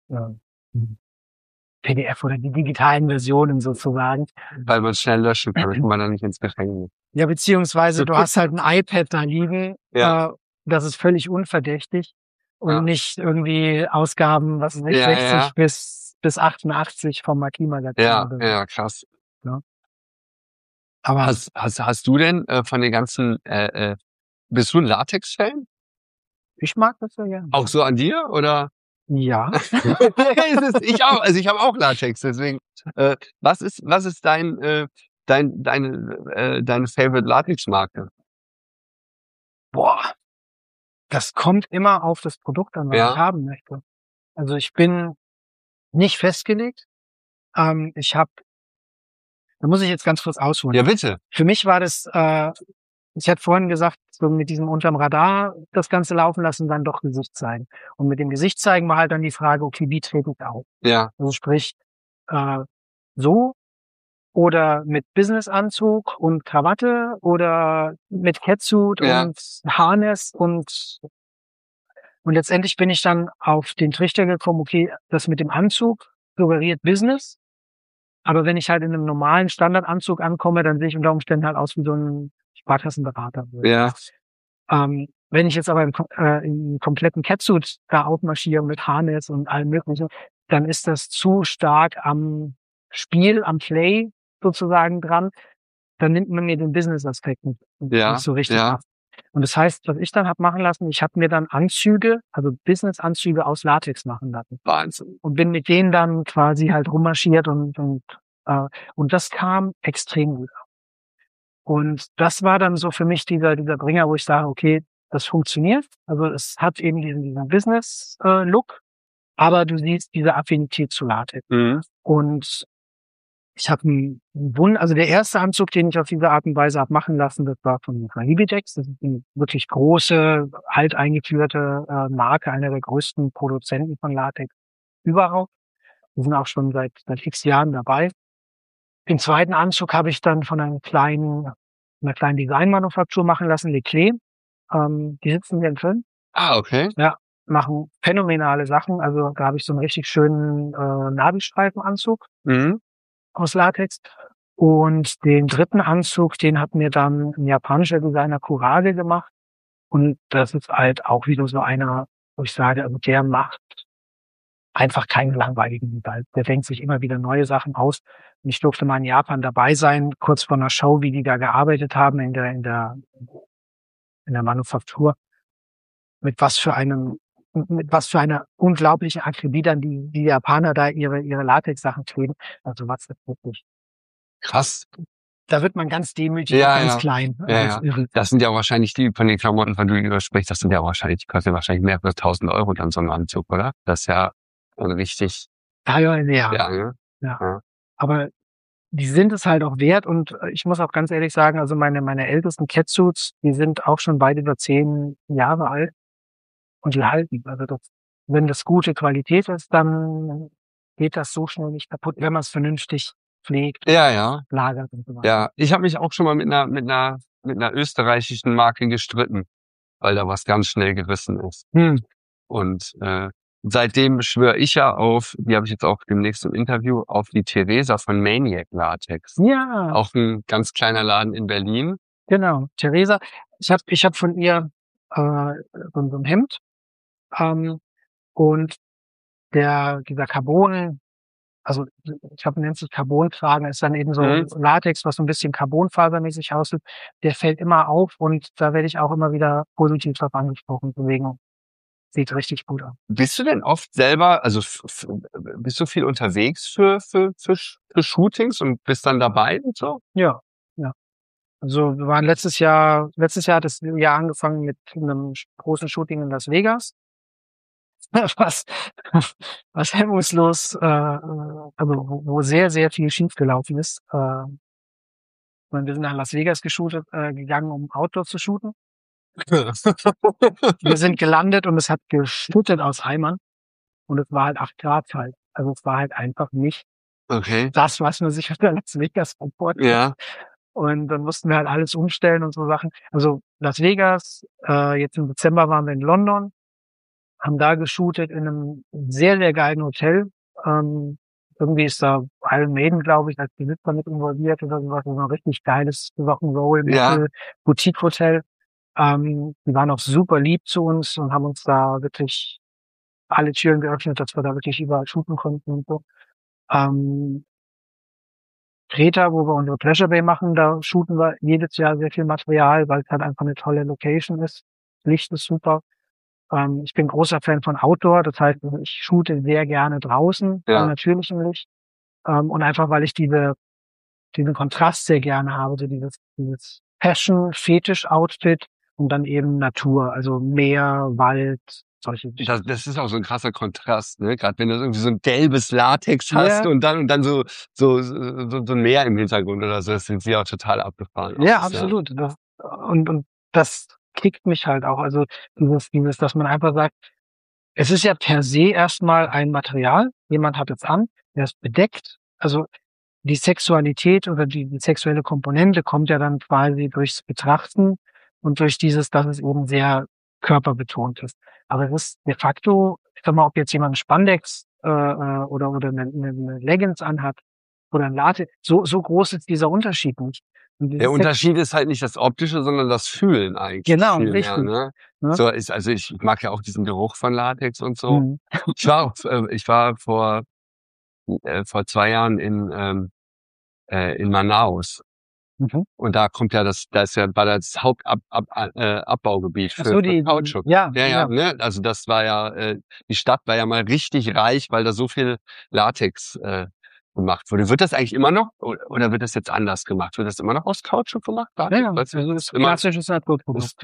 A: PDF oder die digitalen Versionen sozusagen.
B: Weil man schnell löschen kann, kann man dann nicht ins Gefängnis.
A: Ja, beziehungsweise du hast halt ein iPad da liegen,
B: Ja.
A: das ist völlig unverdächtig und
B: Ja.
A: nicht irgendwie Ausgaben, was weiß ich,
B: Ja,
A: 60
B: ja.
A: bis 88 vom Marquis-Magazin.
B: Ja,
A: oder so.
B: ja, krass.
A: Aber
B: Hast du denn von den ganzen, bist du ein Latex-Fan?
A: ich mag das ja gerne.
B: Auch so an dir, oder?
A: Ja.
B: Ich auch, also ich habe auch Latex, deswegen, was ist deine Favorite Latex-Marke?
A: Boah. Das kommt immer auf das Produkt an, was
B: Ja.
A: ich haben möchte. Also ich bin nicht festgelegt. Da muss ich jetzt ganz kurz ausholen.
B: Ja, bitte.
A: Für mich war das, ich hatte vorhin gesagt, so mit diesem unterm Radar das Ganze laufen lassen, dann doch Gesicht zeigen. Und mit dem Gesicht zeigen war halt dann die Frage, okay, wie trete ich auf?
B: Ja,
A: Also sprich, so oder mit Businessanzug und Krawatte oder mit Catsuit
B: Ja.
A: und Harness und letztendlich bin ich dann auf den Trichter gekommen, okay, das mit dem Anzug suggeriert Business. Aber wenn ich halt in einem normalen Standardanzug ankomme, dann sehe ich unter Umständen halt aus wie so ein Sparkassenberater.
B: ja,
A: Wenn ich jetzt aber im kompletten Catsuit da aufmarschiere mit Harness und allem Möglichen, dann ist das zu stark am Spiel, am Play sozusagen dran. Dann nimmt man mir den Business-Aspekt nicht so richtig
B: ja.
A: ab. Und das heißt, was ich dann habe machen lassen, ich habe mir dann Anzüge, also Business-Anzüge aus Latex machen lassen.
B: Wahnsinn.
A: Und bin mit denen dann quasi halt rummarschiert und das kam extrem gut. Und das war dann so für mich dieser Bringer, wo ich sage, okay, das funktioniert. Also es hat eben diesen Business-Look, aber du siehst diese Affinität zu Latex.
B: Mhm.
A: Und ich habe also der erste Anzug, den ich auf diese Art und Weise habe machen lassen, das war von Libidex. Das ist eine wirklich große, alteingeführte Marke, einer der größten Produzenten von Latex überhaupt. Die sind auch schon seit x Jahren dabei. Den zweiten Anzug habe ich dann von einer kleinen Designmanufaktur machen lassen, Leclerc. Die sitzen hier in Köln.
B: Ah, okay.
A: Ja, machen phänomenale Sachen. Also da habe ich so einen richtig schönen Nabelstreifenanzug aus Latex. Und den dritten Anzug, den hat mir dann ein japanischer Designer Kurage gemacht. Und das ist halt auch wieder so einer, wo ich sage, also der macht einfach keinen langweiligen Modell. Der denkt sich immer wieder neue Sachen aus. Und ich durfte mal in Japan dabei sein, kurz vor einer Show, wie die da gearbeitet haben in der Manufaktur. Mit was für einer unglaublichen Akribie dann die Japaner da ihre Latex-Sachen kleben. Also was ist wirklich.
B: Krass.
A: Da wird man ganz demütig,
B: Ja,
A: ganz
B: ja.
A: klein.
B: Ja, ja. Das sind ja auch wahrscheinlich die von den Klamotten, von denen du übersprichst, das sind ja auch wahrscheinlich, die kosten wahrscheinlich mehrere 1.000 Euro dann so ein Anzug, oder? Das ist ja richtig.
A: Ja. Aber die sind es halt auch wert und ich muss auch ganz ehrlich sagen, also meine ältesten Catsuits, die sind auch schon weit über 10 Jahre alt und die halten. Also wenn das gute Qualität ist, dann geht das so schnell nicht kaputt, wenn man es vernünftig pflegt,
B: Ja.
A: lagert und so weiter.
B: Ja, ich habe mich auch schon mal mit einer österreichischen Marke gestritten, weil da was ganz schnell gerissen ist. Und seitdem schwöre ich ja auf, die habe ich jetzt auch demnächst im Interview, auf die Theresa von Maniac Latex.
A: Ja.
B: Auch ein ganz kleiner Laden in Berlin.
A: Genau, Theresa. Ich hab von ihr so ein Hemd und dieser Carbon, also ich glaube, nennt sich Carbonkragen, ist dann eben so Latex, was so ein bisschen carbonfasermäßig aussieht. Der fällt immer auf und da werde ich auch immer wieder positiv drauf angesprochen, wegen sieht richtig gut aus.
B: Bist du denn oft selber, also bist du viel unterwegs für Shootings und bist dann dabei und so?
A: Ja, ja. Also wir waren letztes Jahr hat das Jahr angefangen mit einem großen Shooting in Las Vegas, was was hemmungslos, also wo sehr, sehr viel schiefgelaufen ist. Ich meine, wir sind nach Las Vegas gegangen, um Outdoor zu shooten. Wir sind gelandet und es hat geschüttet aus Eimern und es war halt 8 Grad kalt. Also es war halt einfach nicht
B: Okay.
A: das, was man sich unter Las Vegas vorstellt.
B: Ja.
A: Und dann mussten wir halt alles umstellen und so Sachen. Also Las Vegas, jetzt im Dezember waren wir in London, haben da geshootet in einem sehr, sehr geilen Hotel. Irgendwie ist da Iron Maiden, glaube ich, als Besitzer mit involviert oder sowas. So ein richtig geiles Rock'n'Roll Metal Boutique Hotel. Die waren auch super lieb zu uns und haben uns da wirklich alle Türen geöffnet, dass wir da wirklich überall shooten konnten und so. Kreta, wo wir unsere Pleasure Bay machen, da shooten wir jedes Jahr sehr viel Material, weil es halt einfach eine tolle Location ist. Licht ist super. Ich bin großer Fan von Outdoor, das heißt, ich shoote sehr gerne draußen, bei natürlichem Licht. Und einfach, weil ich diesen Kontrast sehr gerne habe, so dieses Fashion-Fetisch-Outfit und dann eben Natur, also Meer, Wald, solche Dinge.
B: Das ist auch so ein krasser Kontrast, ne? Gerade wenn du irgendwie so ein gelbes Latex hast und dann so ein Meer im Hintergrund oder so, das sind sie auch total abgefahren.
A: Ja, absolut. Ja. Und das kickt mich halt auch. Also dieses, dass man einfach sagt, es ist ja per se erstmal ein Material, jemand hat es an, der ist bedeckt. Also die Sexualität oder die sexuelle Komponente kommt ja dann quasi durchs Betrachten und durch dieses, dass es eben sehr körperbetont ist. Aber es ist de facto, ich sag mal, ob jetzt jemand Spandex oder eine Leggings anhat oder ein Latex, so groß ist dieser Unterschied nicht.
B: Der Unterschied ist halt nicht das Optische, sondern das Fühlen eigentlich.
A: Genau, richtig.
B: Mehr, ne? So ist, also ich mag ja auch diesen Geruch von Latex und so. Mhm. Ich war vor 2 Jahren in Manaus. Mhm. Und da kommt ja war das Hauptabbaugebiet für Kautschuk. Ja, ne? Also das war ja, die Stadt war ja mal richtig reich, weil da so viel Latex gemacht wurde. Wird das eigentlich immer noch oder wird das jetzt anders gemacht? Wird das immer noch aus Kautschuk gemacht?
A: Ja, das ist klassisches Naturprodukt.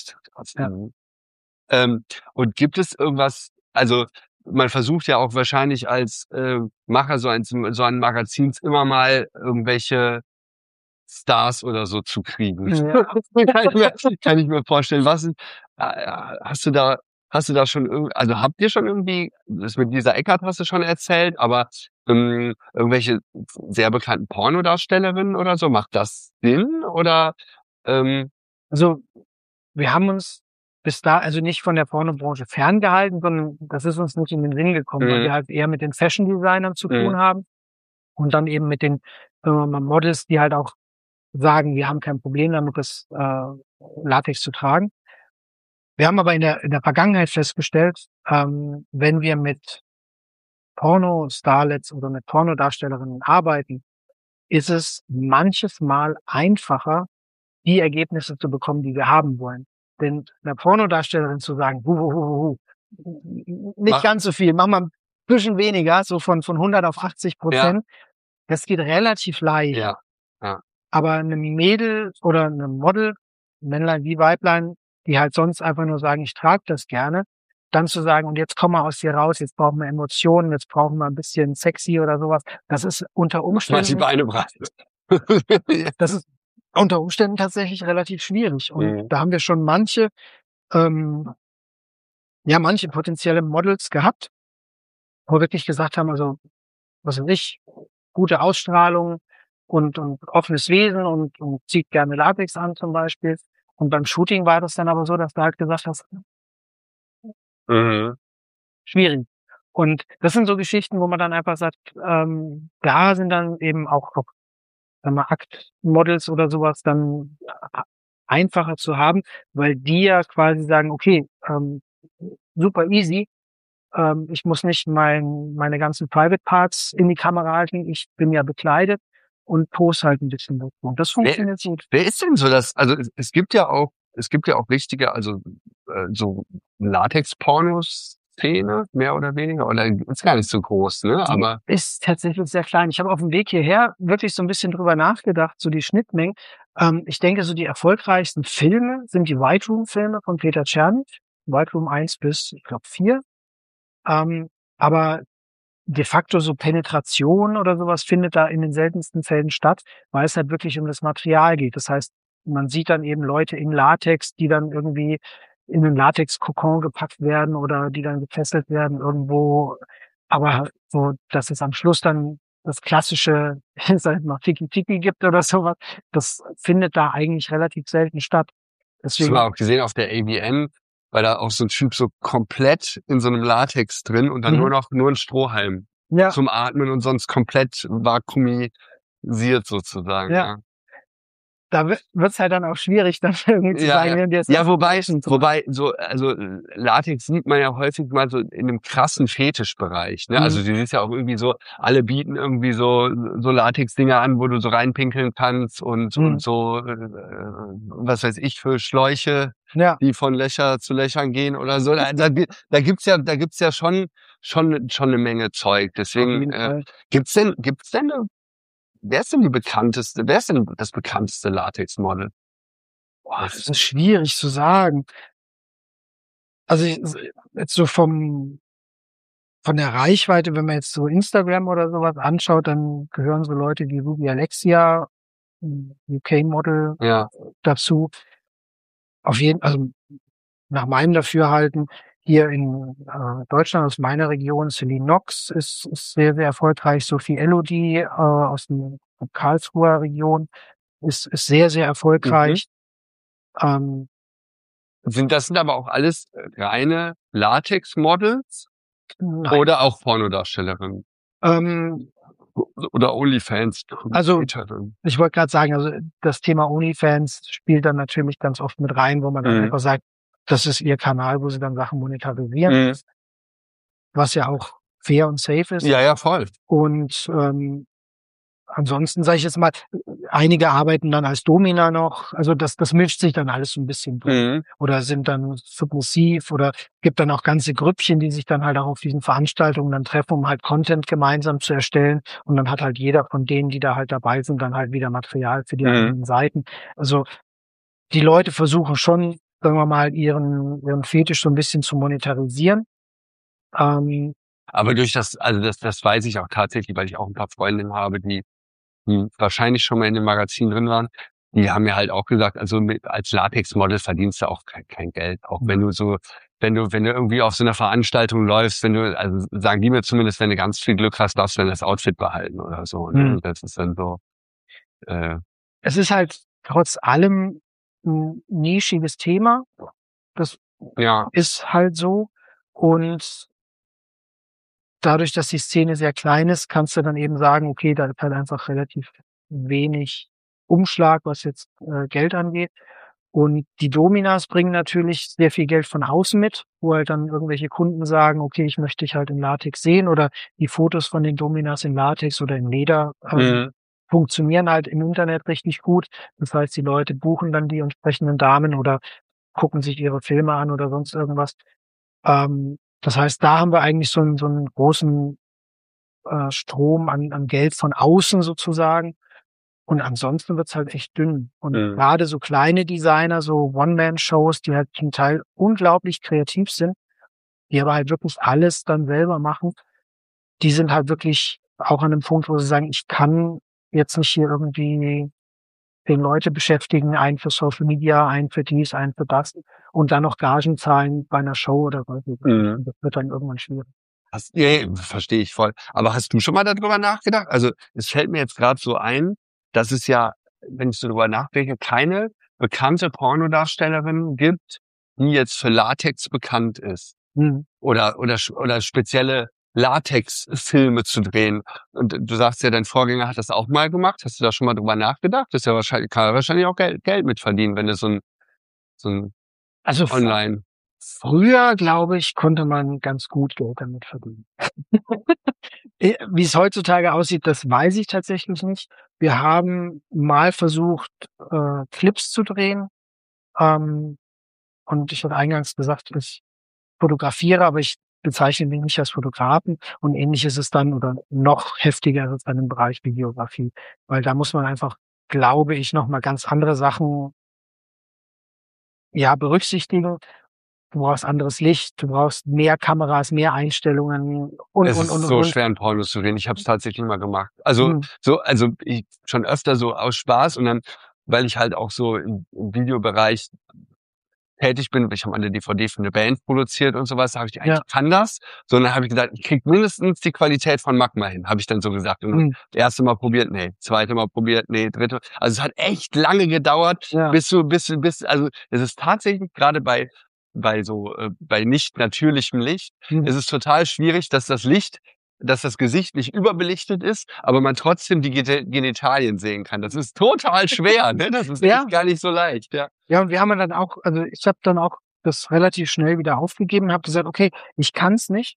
B: Und gibt es irgendwas, also man versucht ja auch wahrscheinlich als Macher so ein Magazins immer mal irgendwelche Stars oder so zu kriegen. Ja. Kann ich mir vorstellen. Hast du da schon also habt ihr schon irgendwie, das mit Lisa Eckert hast du schon erzählt, aber irgendwelche sehr bekannten Pornodarstellerinnen oder so, macht das Sinn oder?
A: Also wir haben uns bis da also nicht von der Pornobranche ferngehalten, sondern das ist uns nicht in den Sinn gekommen, weil wir halt eher mit den Fashion-Designern zu tun haben und dann eben mit den Models, die halt auch sagen, wir haben kein Problem damit, das Latex zu tragen. Wir haben aber in der Vergangenheit festgestellt, wenn wir mit Porno-Starlets oder mit Pornodarstellerinnen arbeiten, ist es manches Mal einfacher, die Ergebnisse zu bekommen, die wir haben wollen. Denn einer Pornodarstellerin zu sagen, nicht ganz so viel, mach mal ein bisschen weniger, so von 100 auf 80%, das geht relativ leicht.
B: Ja.
A: Aber einem Mädel oder einem Model, Männlein wie Weiblein, die halt sonst einfach nur sagen, ich trage das gerne, dann zu sagen, und jetzt komm mal aus dir raus, jetzt brauchen wir Emotionen, jetzt brauchen wir ein bisschen sexy oder sowas, das ist unter Umständen...
B: Die Beine breit.
A: Das ist unter Umständen tatsächlich relativ schwierig. Und da haben wir schon manche potenzielle Models gehabt, wo wir wirklich gesagt haben, also, was weiß ich, gute Ausstrahlung und offenes Wesen und zieht gerne Latex an zum Beispiel. Und beim Shooting war das dann aber so, dass du halt gesagt hast, schwierig. Und das sind so Geschichten, wo man dann einfach sagt, da sind dann eben auch sagen wir, Aktmodels oder sowas dann einfacher zu haben, weil die ja quasi sagen, okay, super easy, ich muss nicht meine ganzen Private Parts in die Kamera halten, ich bin ja bekleidet und pose halt ein bisschen dazu. Und das funktioniert gut.
B: Wer ist denn so das? Also es gibt ja auch richtige, also so Latex-Pornos-Szene, mehr oder weniger? Oder ist gar nicht so groß, ne?
A: Die
B: Aber
A: ist tatsächlich sehr klein. Ich habe auf dem Weg hierher wirklich so ein bisschen drüber nachgedacht, so die Schnittmengen. Ich denke, so die erfolgreichsten Filme sind die White Room-Filme von Peter Czerny, White Room 1 bis, ich glaube, 4. Aber de facto so Penetration oder sowas findet da in den seltensten Fällen statt, weil es halt wirklich um das Material geht. Das heißt, man sieht dann eben Leute in Latex, die dann irgendwie in einen Latex-Kokon gepackt werden oder die dann gefesselt werden irgendwo. Aber so, dass es am Schluss dann das klassische, sag ich mal, Tiki-Tiki gibt oder sowas, das findet da eigentlich relativ selten statt.
B: das haben wir
A: Deswegen,
B: auch gesehen auf der AVN, weil da auch so ein Typ so komplett in so einem Latex drin und dann
A: mhm.
B: nur ein Strohhalm
A: Ja,
B: zum Atmen und sonst komplett vakuumisiert sozusagen,
A: ja.
B: ja.
A: Da wird's halt dann auch schwierig, dann irgendwie zu
B: Ja,
A: sagen,
B: ja.
A: wir haben jetzt
B: Ja,
A: Action zu machen.
B: wobei, so, also Latex sieht man ja häufig mal so in einem krassen Fetischbereich, ne? Also
A: Mhm.
B: du siehst ja auch irgendwie so, alle bieten irgendwie so Latex-Dinger an, wo du so reinpinkeln kannst und
A: Mhm.
B: so, was weiß ich, für Schläuche,
A: Ja,
B: die von Löcher zu Löchern gehen oder so. Da gibt's ja schon eine Menge Zeug.
A: auf
B: Deswegen,
A: jeden Fall.
B: gibt's denn wer ist denn das bekannteste Latex-Model?
A: Boah, das
B: Das,
A: ist schwierig zu sagen. Also jetzt so von der Reichweite, wenn man jetzt so Instagram oder sowas anschaut, dann gehören so Leute wie Ruby Alexia, UK-Model
B: ja.
A: dazu. Also nach meinem Dafürhalten hier in Deutschland aus meiner Region, Celine Knox ist sehr, sehr erfolgreich. Sophie Elodie aus der Karlsruher Region ist sehr, sehr
B: Mhm.
A: erfolgreich. Ähm,
B: Das sind aber auch alles reine Latex-Models
A: nein.
B: oder auch Pornodarstellerinnen
A: Ähm,
B: oder OnlyFans
A: also
B: Creatorinnen.
A: ich wollte gerade sagen, also das Thema OnlyFans spielt dann natürlich ganz oft mit rein, wo man dann
B: Mhm.
A: einfach sagt, das ist ihr Kanal, wo sie dann Sachen monetarisieren,
B: Mhm.
A: was ja auch fair und safe ist.
B: Ja, ja, voll.
A: Und ansonsten sage ich jetzt mal, einige arbeiten dann als Domina noch, also das mischt sich dann alles so ein bisschen drum.
B: Mhm.
A: Oder sind dann submissiv oder gibt dann auch ganze Grüppchen, die sich dann halt auch auf diesen Veranstaltungen dann treffen, um halt Content gemeinsam zu erstellen. Und dann hat halt jeder von denen, die da halt dabei sind, dann halt wieder Material für die
B: Mhm.
A: eigenen Seiten. Also die Leute versuchen schon, sagen wir mal, ihren Fetisch so ein bisschen zu monetarisieren. Ähm,
B: Aber also das weiß ich auch tatsächlich, weil ich auch ein paar Freundinnen habe, die wahrscheinlich schon mal in dem Magazin drin waren. Die haben mir halt auch gesagt, also als Latex-Model verdienst du auch kein Geld. Auch wenn du so, wenn du irgendwie auf so einer Veranstaltung läufst, also sagen die mir zumindest, wenn du ganz viel Glück hast, darfst du dann das Outfit behalten oder so. Ne?
A: hm.
B: Und das ist dann so, äh,
A: Es ist halt trotz allem ein nischiges Thema. Das
B: ja,
A: ist halt so. Und dadurch, dass die Szene sehr klein ist, kannst du dann eben sagen, okay, da ist halt einfach relativ wenig Umschlag, was jetzt Geld angeht. Und die Dominas bringen natürlich sehr viel Geld von außen mit, wo halt dann irgendwelche Kunden sagen, okay, ich möchte dich halt in Latex sehen oder die Fotos von den Dominas in Latex oder in Leder
B: mhm.
A: funktionieren halt im Internet richtig gut. Das heißt, die Leute buchen dann die entsprechenden Damen oder gucken sich ihre Filme an oder sonst irgendwas. Das heißt, da haben wir eigentlich so einen großen Strom an Geld von außen sozusagen. Und ansonsten wird's halt echt dünn. Und
B: Mhm.
A: gerade so kleine Designer, so One-Man-Shows, die halt zum Teil unglaublich kreativ sind, die aber halt wirklich alles dann selber machen, die sind halt wirklich auch an einem Punkt, wo sie sagen, ich kann jetzt nicht hier irgendwie 10 Leute beschäftigen, einen für Social Media, einen für dies, einen für das und dann noch Gagen zahlen bei einer Show oder was.
B: Mhm.
A: Das wird dann irgendwann schwierig.
B: Ja, verstehe ich voll. Aber hast du schon mal darüber nachgedacht? Also es fällt mir jetzt gerade so ein, dass es ja, wenn ich so darüber nachdenke, keine bekannte Pornodarstellerin gibt, die jetzt für Latex bekannt ist.
A: Mhm.
B: Oder spezielle Latex-Filme zu drehen. Und du sagst ja, dein Vorgänger hat das auch mal gemacht. Hast du da schon mal drüber nachgedacht? Das ist ja wahrscheinlich, kann er wahrscheinlich auch Geld mitverdienen, wenn du so ein
A: Also
B: Online.
A: früher, glaube ich, konnte man ganz gut Geld damit verdienen. Wie es heutzutage aussieht, das weiß ich tatsächlich nicht. Wir haben mal versucht, Clips zu drehen. Und ich hatte eingangs gesagt, fotografiere, aber ich bezeichne mich nicht als Fotografen, und ähnlich ist es dann, oder noch heftiger ist es dann im Bereich Videografie, weil da muss man einfach, glaube ich, noch mal ganz andere Sachen, ja, berücksichtigen. Du brauchst anderes Licht, du brauchst mehr Kameras, mehr Einstellungen und,
B: Es ist so
A: und.
B: schwer, in Pornos zu reden. Ich habe es tatsächlich mal gemacht. Also
A: Hm.
B: also ich schon öfter so aus Spaß, und dann, weil ich halt auch so im Videobereich tätig bin, ich habe eine DVD für eine Band produziert und sowas, da habe ich gedacht,
A: Ja.
B: ich kann das. So, und dann habe ich gesagt, ich krieg mindestens die Qualität von Magma hin, habe ich dann so gesagt. Und
A: Hm.
B: das erste Mal probiert, nee, zweite Mal probiert, nee, dritte. Also es hat echt lange gedauert,
A: Ja.
B: also es ist tatsächlich gerade bei nicht natürlichem Licht,
A: Hm.
B: ist es total schwierig, dass das Gesicht nicht überbelichtet ist, aber man trotzdem die Genitalien sehen kann. Das ist total schwer, ne? Das ist
A: Ja.
B: echt gar nicht so leicht, ja.
A: Ja, und wir haben dann auch, also ich habe dann auch das relativ schnell wieder aufgegeben und habe gesagt, okay, ich kann's nicht.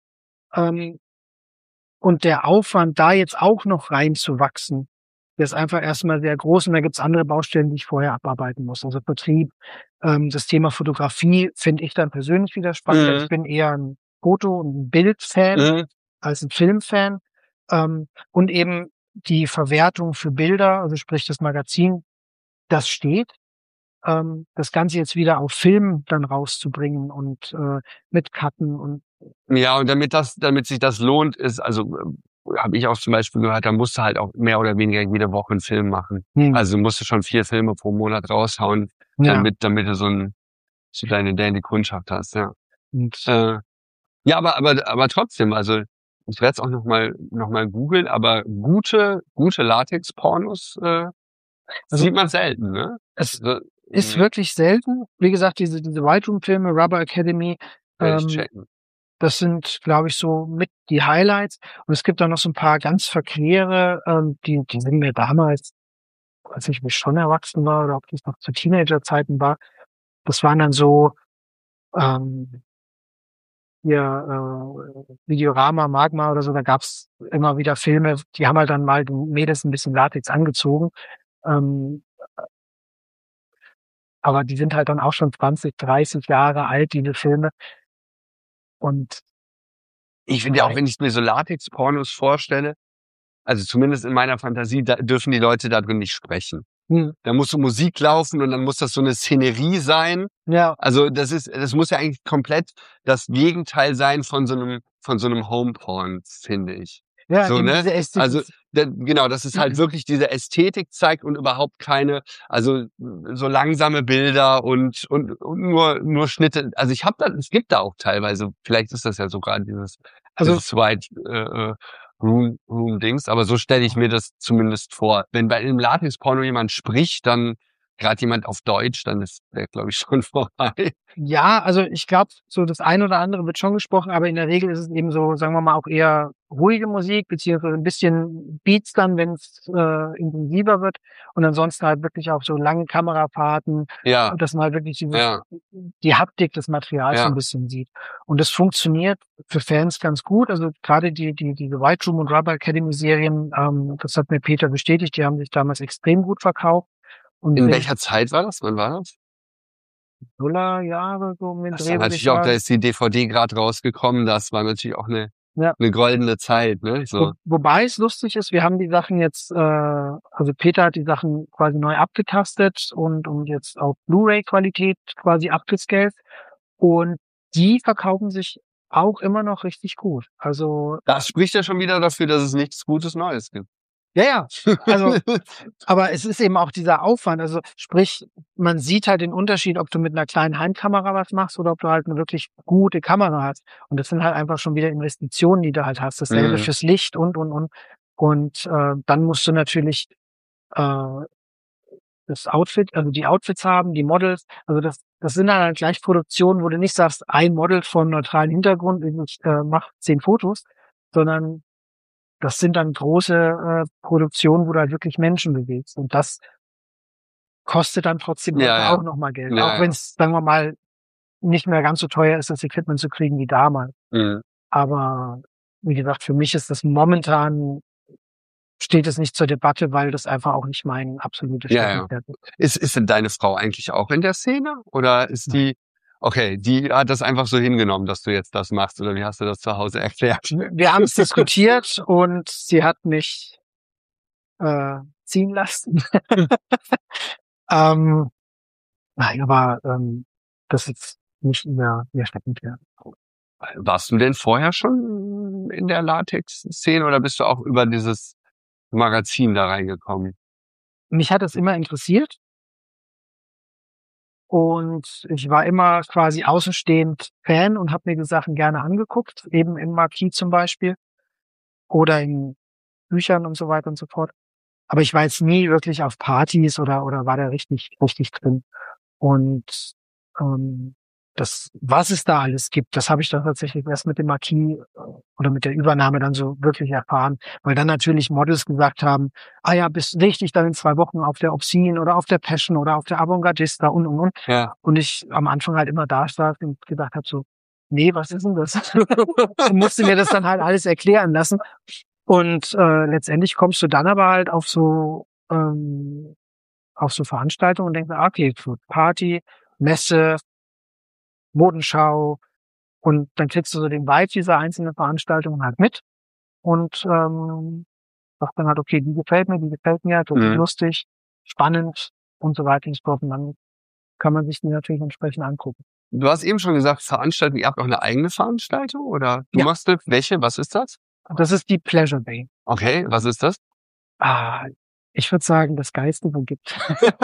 A: Und der Aufwand, da jetzt auch noch reinzuwachsen, der ist einfach erstmal sehr groß, und da gibt's andere Baustellen, die ich vorher abarbeiten muss. Also Vertrieb, das Thema Fotografie finde ich dann persönlich wieder spannend.
B: Mhm.
A: Ich bin eher ein Foto- und ein Bildfan als ein Filmfan. Und eben die Verwertung für Bilder, also sprich das Magazin, das steht. Das Ganze jetzt wieder auf Film dann rauszubringen und mit Cutten und
B: Ja, und damit sich das lohnt, habe ich auch zum Beispiel gehört, da musst du halt auch mehr oder weniger jede Woche einen Film machen. Also musst du schon 4 Filme pro Monat raushauen,
A: ja.
B: damit du so deine Dandy Kundschaft hast, ja.
A: Und
B: Ja, aber trotzdem, also ich werde es auch noch mal googeln, aber gute Latex-Pornos
A: also
B: sieht man selten, ne?
A: es
B: Also,
A: ist wirklich selten. Wie gesagt, diese White Room Filme, Rubber Academy,
B: werde ich checken.
A: das sind, glaube ich, so mit die Highlights. Und es gibt auch noch so ein paar ganz verquere, die sind mir damals, als ich mich schon erwachsen war oder ob das noch zu Teenagerzeiten war, das waren dann so ähm, hier Videorama, Magma oder so, da gab's immer wieder Filme, die haben halt dann mal den Mädels ein bisschen Latex angezogen. Ähm, aber die sind halt dann auch schon 20, 30 Jahre alt, diese Filme. Und
B: Ich finde ja auch, wenn ich mir so Latex-Pornos vorstelle, also zumindest in meiner Fantasie, da dürfen die Leute da drin nicht sprechen. Da muss so Musik laufen und dann muss das so eine Szenerie sein.
A: ja,
B: Also das muss ja eigentlich komplett das Gegenteil sein von so einem Homeporn, finde ich.
A: ja,
B: So,
A: eben
B: ne?
A: diese Ästhetik.
B: Also genau, dass es halt wirklich diese Ästhetik zeigt und überhaupt keine, also so langsame Bilder und nur Schnitte. Also es gibt da auch teilweise, vielleicht ist das ja sogar dieses White Room-Dings, aber so stelle ich mir das zumindest vor. Wenn bei einem Latex-Porno jemand spricht, dann gerade jemand auf Deutsch, dann ist der, glaube ich, schon vorbei.
A: Ja, also ich glaube, so das eine oder andere wird schon gesprochen, aber in der Regel ist es eben so, sagen wir mal, auch eher ruhige Musik, beziehungsweise ein bisschen Beats dann, wenn es intensiver wird. Und ansonsten halt wirklich auch so lange Kamerafahrten,
B: Ja,
A: dass man halt wirklich
B: ja,
A: die Haptik des Materials so ein
B: ja.
A: bisschen sieht. Und das funktioniert für Fans ganz gut. Also gerade diese White Room und Rubber Academy Serien, das hat mir Peter bestätigt, die haben sich damals extrem gut verkauft. Und
B: In welcher Zeit war das? Wann war das?
A: Nullerjahre so um den
B: Das
A: Dreh,
B: war
A: würde ich
B: natürlich auch, da
A: sagen.
B: ist die DVD gerade rausgekommen. Das war natürlich auch
A: Ja.
B: eine goldene Zeit, ne? So.
A: Wobei es lustig ist, wir haben die Sachen jetzt, also Peter hat die Sachen quasi neu abgetastet und jetzt auf Blu-ray-Qualität quasi abgescaled. Und die verkaufen sich auch immer noch richtig gut. Also
B: Das spricht ja schon wieder dafür, dass es nichts Gutes Neues gibt.
A: ja, also aber es ist eben auch dieser Aufwand. Also sprich, man sieht halt den Unterschied, ob du mit einer kleinen Handkamera was machst oder ob du halt eine wirklich gute Kamera hast. Und das sind halt einfach schon wieder Investitionen, die du halt hast. Dasselbe
B: Mhm.
A: fürs Licht und. Und dann musst du natürlich äh, das Outfit, also die Outfits haben, die Models. Also das sind dann halt gleich Produktionen, wo du nicht sagst, ein Model von neutralen Hintergrund, ich mach 10 Fotos, sondern das sind dann große Produktionen, wo du halt wirklich Menschen bewegst. Und das kostet dann trotzdem
B: Ja,
A: heute
B: ja.
A: auch nochmal Geld.
B: Ja,
A: Auch wenn
B: ja.
A: es, sagen wir mal, nicht mehr ganz so teuer ist, das Equipment zu kriegen wie damals.
B: Mhm.
A: Aber wie gesagt, für mich ist das momentan, steht es nicht zur Debatte, weil das einfach auch nicht mein absolutes
B: Ja, ja.
A: Steckenpferd ist.
B: Ist denn deine Frau eigentlich auch in der Szene? Oder ist die, Okay, die hat das einfach so hingenommen, dass du jetzt das machst, oder wie hast du das zu Hause erklärt?
A: Wir haben es diskutiert und sie hat mich ziehen lassen. ähm, nein, aber das ist nicht ihr Steckenpferd.
B: Warst du denn vorher schon in der Latex-Szene oder bist du auch über dieses Magazin da reingekommen?
A: Mich hat das immer interessiert und ich war immer quasi außenstehend Fan und habe mir die Sachen gerne angeguckt, eben im Marquis zum Beispiel oder in Büchern und so weiter und so fort. Aber ich war jetzt nie wirklich auf Partys oder war da richtig drin. Und was es da alles gibt, das habe ich dann tatsächlich erst mit dem Marquis oder mit der Übernahme dann so wirklich erfahren, weil dann natürlich Models gesagt haben, ah ja, sehe ich dich dann in 2 Wochen auf der Obscene oder auf der Passion oder auf der Avantgardista und.
B: Ja.
A: Und ich am Anfang halt immer da saß und gedacht habe so, nee, was ist denn das? Und musste mir das dann halt alles erklären lassen. Und letztendlich kommst du dann aber halt auf so Veranstaltungen und denkst, okay, so Party, Messe, Modenschau und dann kriegst du so den Vibe dieser einzelnen Veranstaltungen halt mit und sagst dann halt, okay, die gefällt mir, das ist lustig, spannend und so weiter und so fort. Und dann kann man sich die natürlich entsprechend angucken.
B: Du hast eben schon gesagt, Veranstaltung, ihr habt auch eine eigene Veranstaltung oder du
A: Ja.
B: machst das? Welche? Was ist das?
A: Das ist die Pleasure Bay.
B: Okay, was ist das?
A: Ich würde sagen, das Geilste, wo gibt.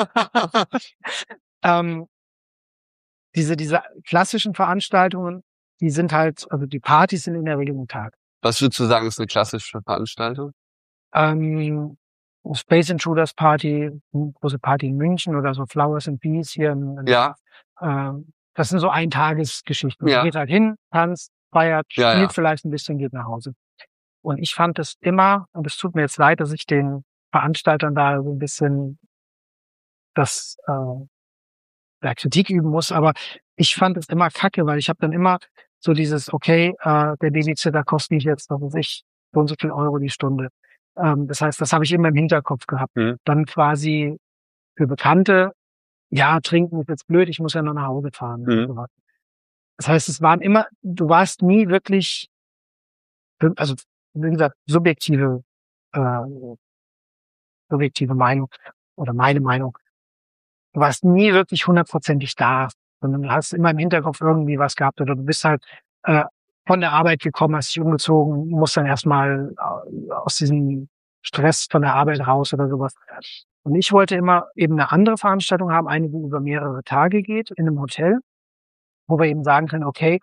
A: Diese klassischen Veranstaltungen, die sind halt, also die Partys sind in der Regel ein Tag.
B: Was würdest du sagen, ist eine klassische Veranstaltung?
A: Space Intruders Party, eine große Party in München oder so Flowers and Peace hier.
B: Ja.
A: Das sind so Eintagesgeschichten.
B: Ja.
A: Man geht halt hin, tanzt, feiert,
B: Ja,
A: spielt
B: ja.
A: vielleicht ein bisschen, geht nach Hause. Und ich fand das immer, und es tut mir jetzt leid, dass ich den Veranstaltern da so ein bisschen Kritik üben muss, aber ich fand es immer kacke, weil ich habe dann immer so dieses, okay, der Babysitter kostet mich jetzt, was weiß ich, so und so viel Euro die Stunde. Das heißt, das habe ich immer im Hinterkopf gehabt. Dann quasi für Bekannte, ja, trinken ist jetzt blöd, ich muss ja noch nach Hause fahren. Und so was. Das heißt, du warst nie wirklich, also wie gesagt, subjektive Meinung oder meine Meinung. Du warst nie wirklich 100%ig da, sondern hast immer im Hinterkopf irgendwie was gehabt oder du bist halt von der Arbeit gekommen, hast dich umgezogen, musst dann erstmal aus diesem Stress von der Arbeit raus oder sowas. Und ich wollte immer eben eine andere Veranstaltung haben, eine, die über mehrere Tage geht, in einem Hotel, wo wir eben sagen können, okay,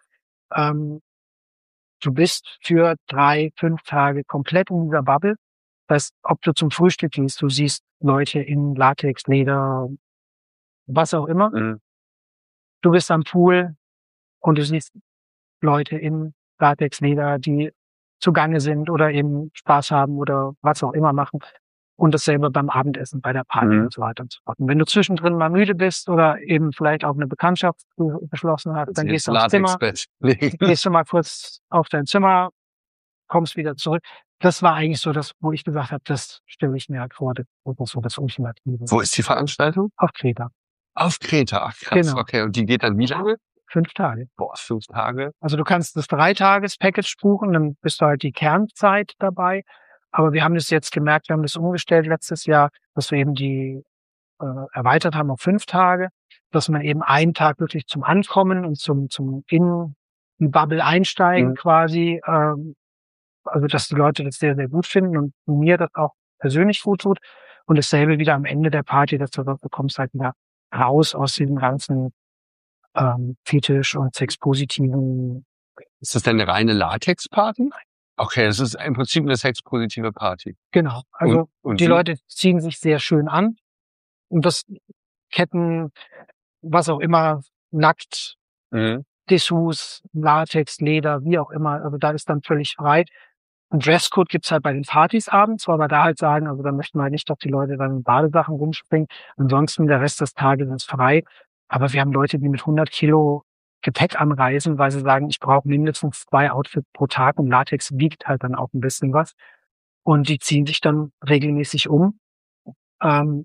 A: du bist für 3, 5 Tage komplett in dieser Bubble. Das heißt, ob du zum Frühstück gehst, du siehst Leute in Latex, Leder, was auch immer. Du bist am Pool und du siehst Leute in Latex, Leder, die zugange sind oder eben Spaß haben oder was auch immer machen. Und dasselbe beim Abendessen, bei der Party und so weiter und so fort. Und wenn du zwischendrin mal müde bist oder eben vielleicht auch eine Bekanntschaft beschlossen hast, dann gehst du aufs Zimmer, gehst du mal kurz auf dein Zimmer, kommst wieder zurück. Das war eigentlich so das, wo ich gesagt habe, das stelle ich mir halt vor, das ist so das Ultimative.
B: Wo ist die Veranstaltung?
A: Auf Kreta.
B: Auf Kreta, ach krass,
A: Genau.
B: Okay. Und die geht dann wie lange?
A: 5 Tage.
B: Boah, 5 Tage.
A: Also du kannst das 3-Tages-Package buchen, dann bist du halt die Kernzeit dabei. Aber wir haben das jetzt gemerkt, wir haben das umgestellt letztes Jahr, dass wir eben die erweitert haben auf 5 Tage, dass man eben einen Tag wirklich zum Ankommen und zum in die Bubble einsteigen quasi, also dass die Leute das sehr, sehr gut finden und mir das auch persönlich gut tut. Und dasselbe wieder am Ende der Party, dass du bekommst halt wieder raus aus diesem ganzen Fetisch und sexpositiven.
B: Ist das denn eine reine Latex-Party? Okay, das ist im Prinzip eine sexpositive Party.
A: Genau. Also
B: und
A: die
B: wie?
A: Leute ziehen sich sehr schön an und das Ketten, was auch immer, nackt, Dessous, Latex, Leder, wie auch immer. Also da ist dann völlig frei. Ein Dresscode gibt's halt bei den Partys abends, weil wir da halt sagen, also da möchten wir halt nicht, dass die Leute dann in Badesachen rumspringen. Ansonsten der Rest des Tages ist frei. Aber wir haben Leute, die mit 100 Kilo Gepäck anreisen, weil sie sagen, ich brauche mindestens 2 Outfits pro Tag und Latex wiegt halt dann auch ein bisschen was. Und die ziehen sich dann regelmäßig um.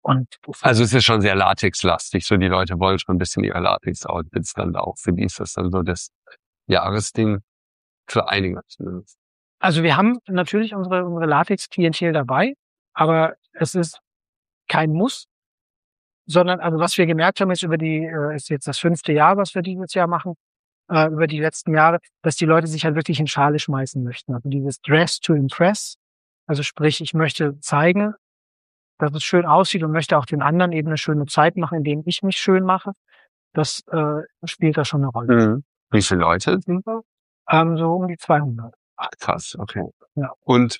A: Und
B: also es ist schon sehr latexlastig, so die Leute wollen schon ein bisschen ihre Latex-Outfits dann auch. Für die ist das dann so das Jahresding, für einige zumindest.
A: also wir haben natürlich unsere Latex-Klientel dabei, aber es ist kein Muss, sondern also was wir gemerkt haben, ist jetzt das 5. Jahr, was wir dieses Jahr machen, über die letzten Jahre, dass die Leute sich halt wirklich in Schale schmeißen möchten. Also dieses Dress to Impress, also sprich, ich möchte zeigen, dass es schön aussieht und möchte auch den anderen eben eine schöne Zeit machen, indem ich mich schön mache. Das spielt da schon eine Rolle.
B: Mhm. Wie viele Leute sind da?
A: So um die 200.
B: Ach, krass, okay.
A: Ja.
B: Und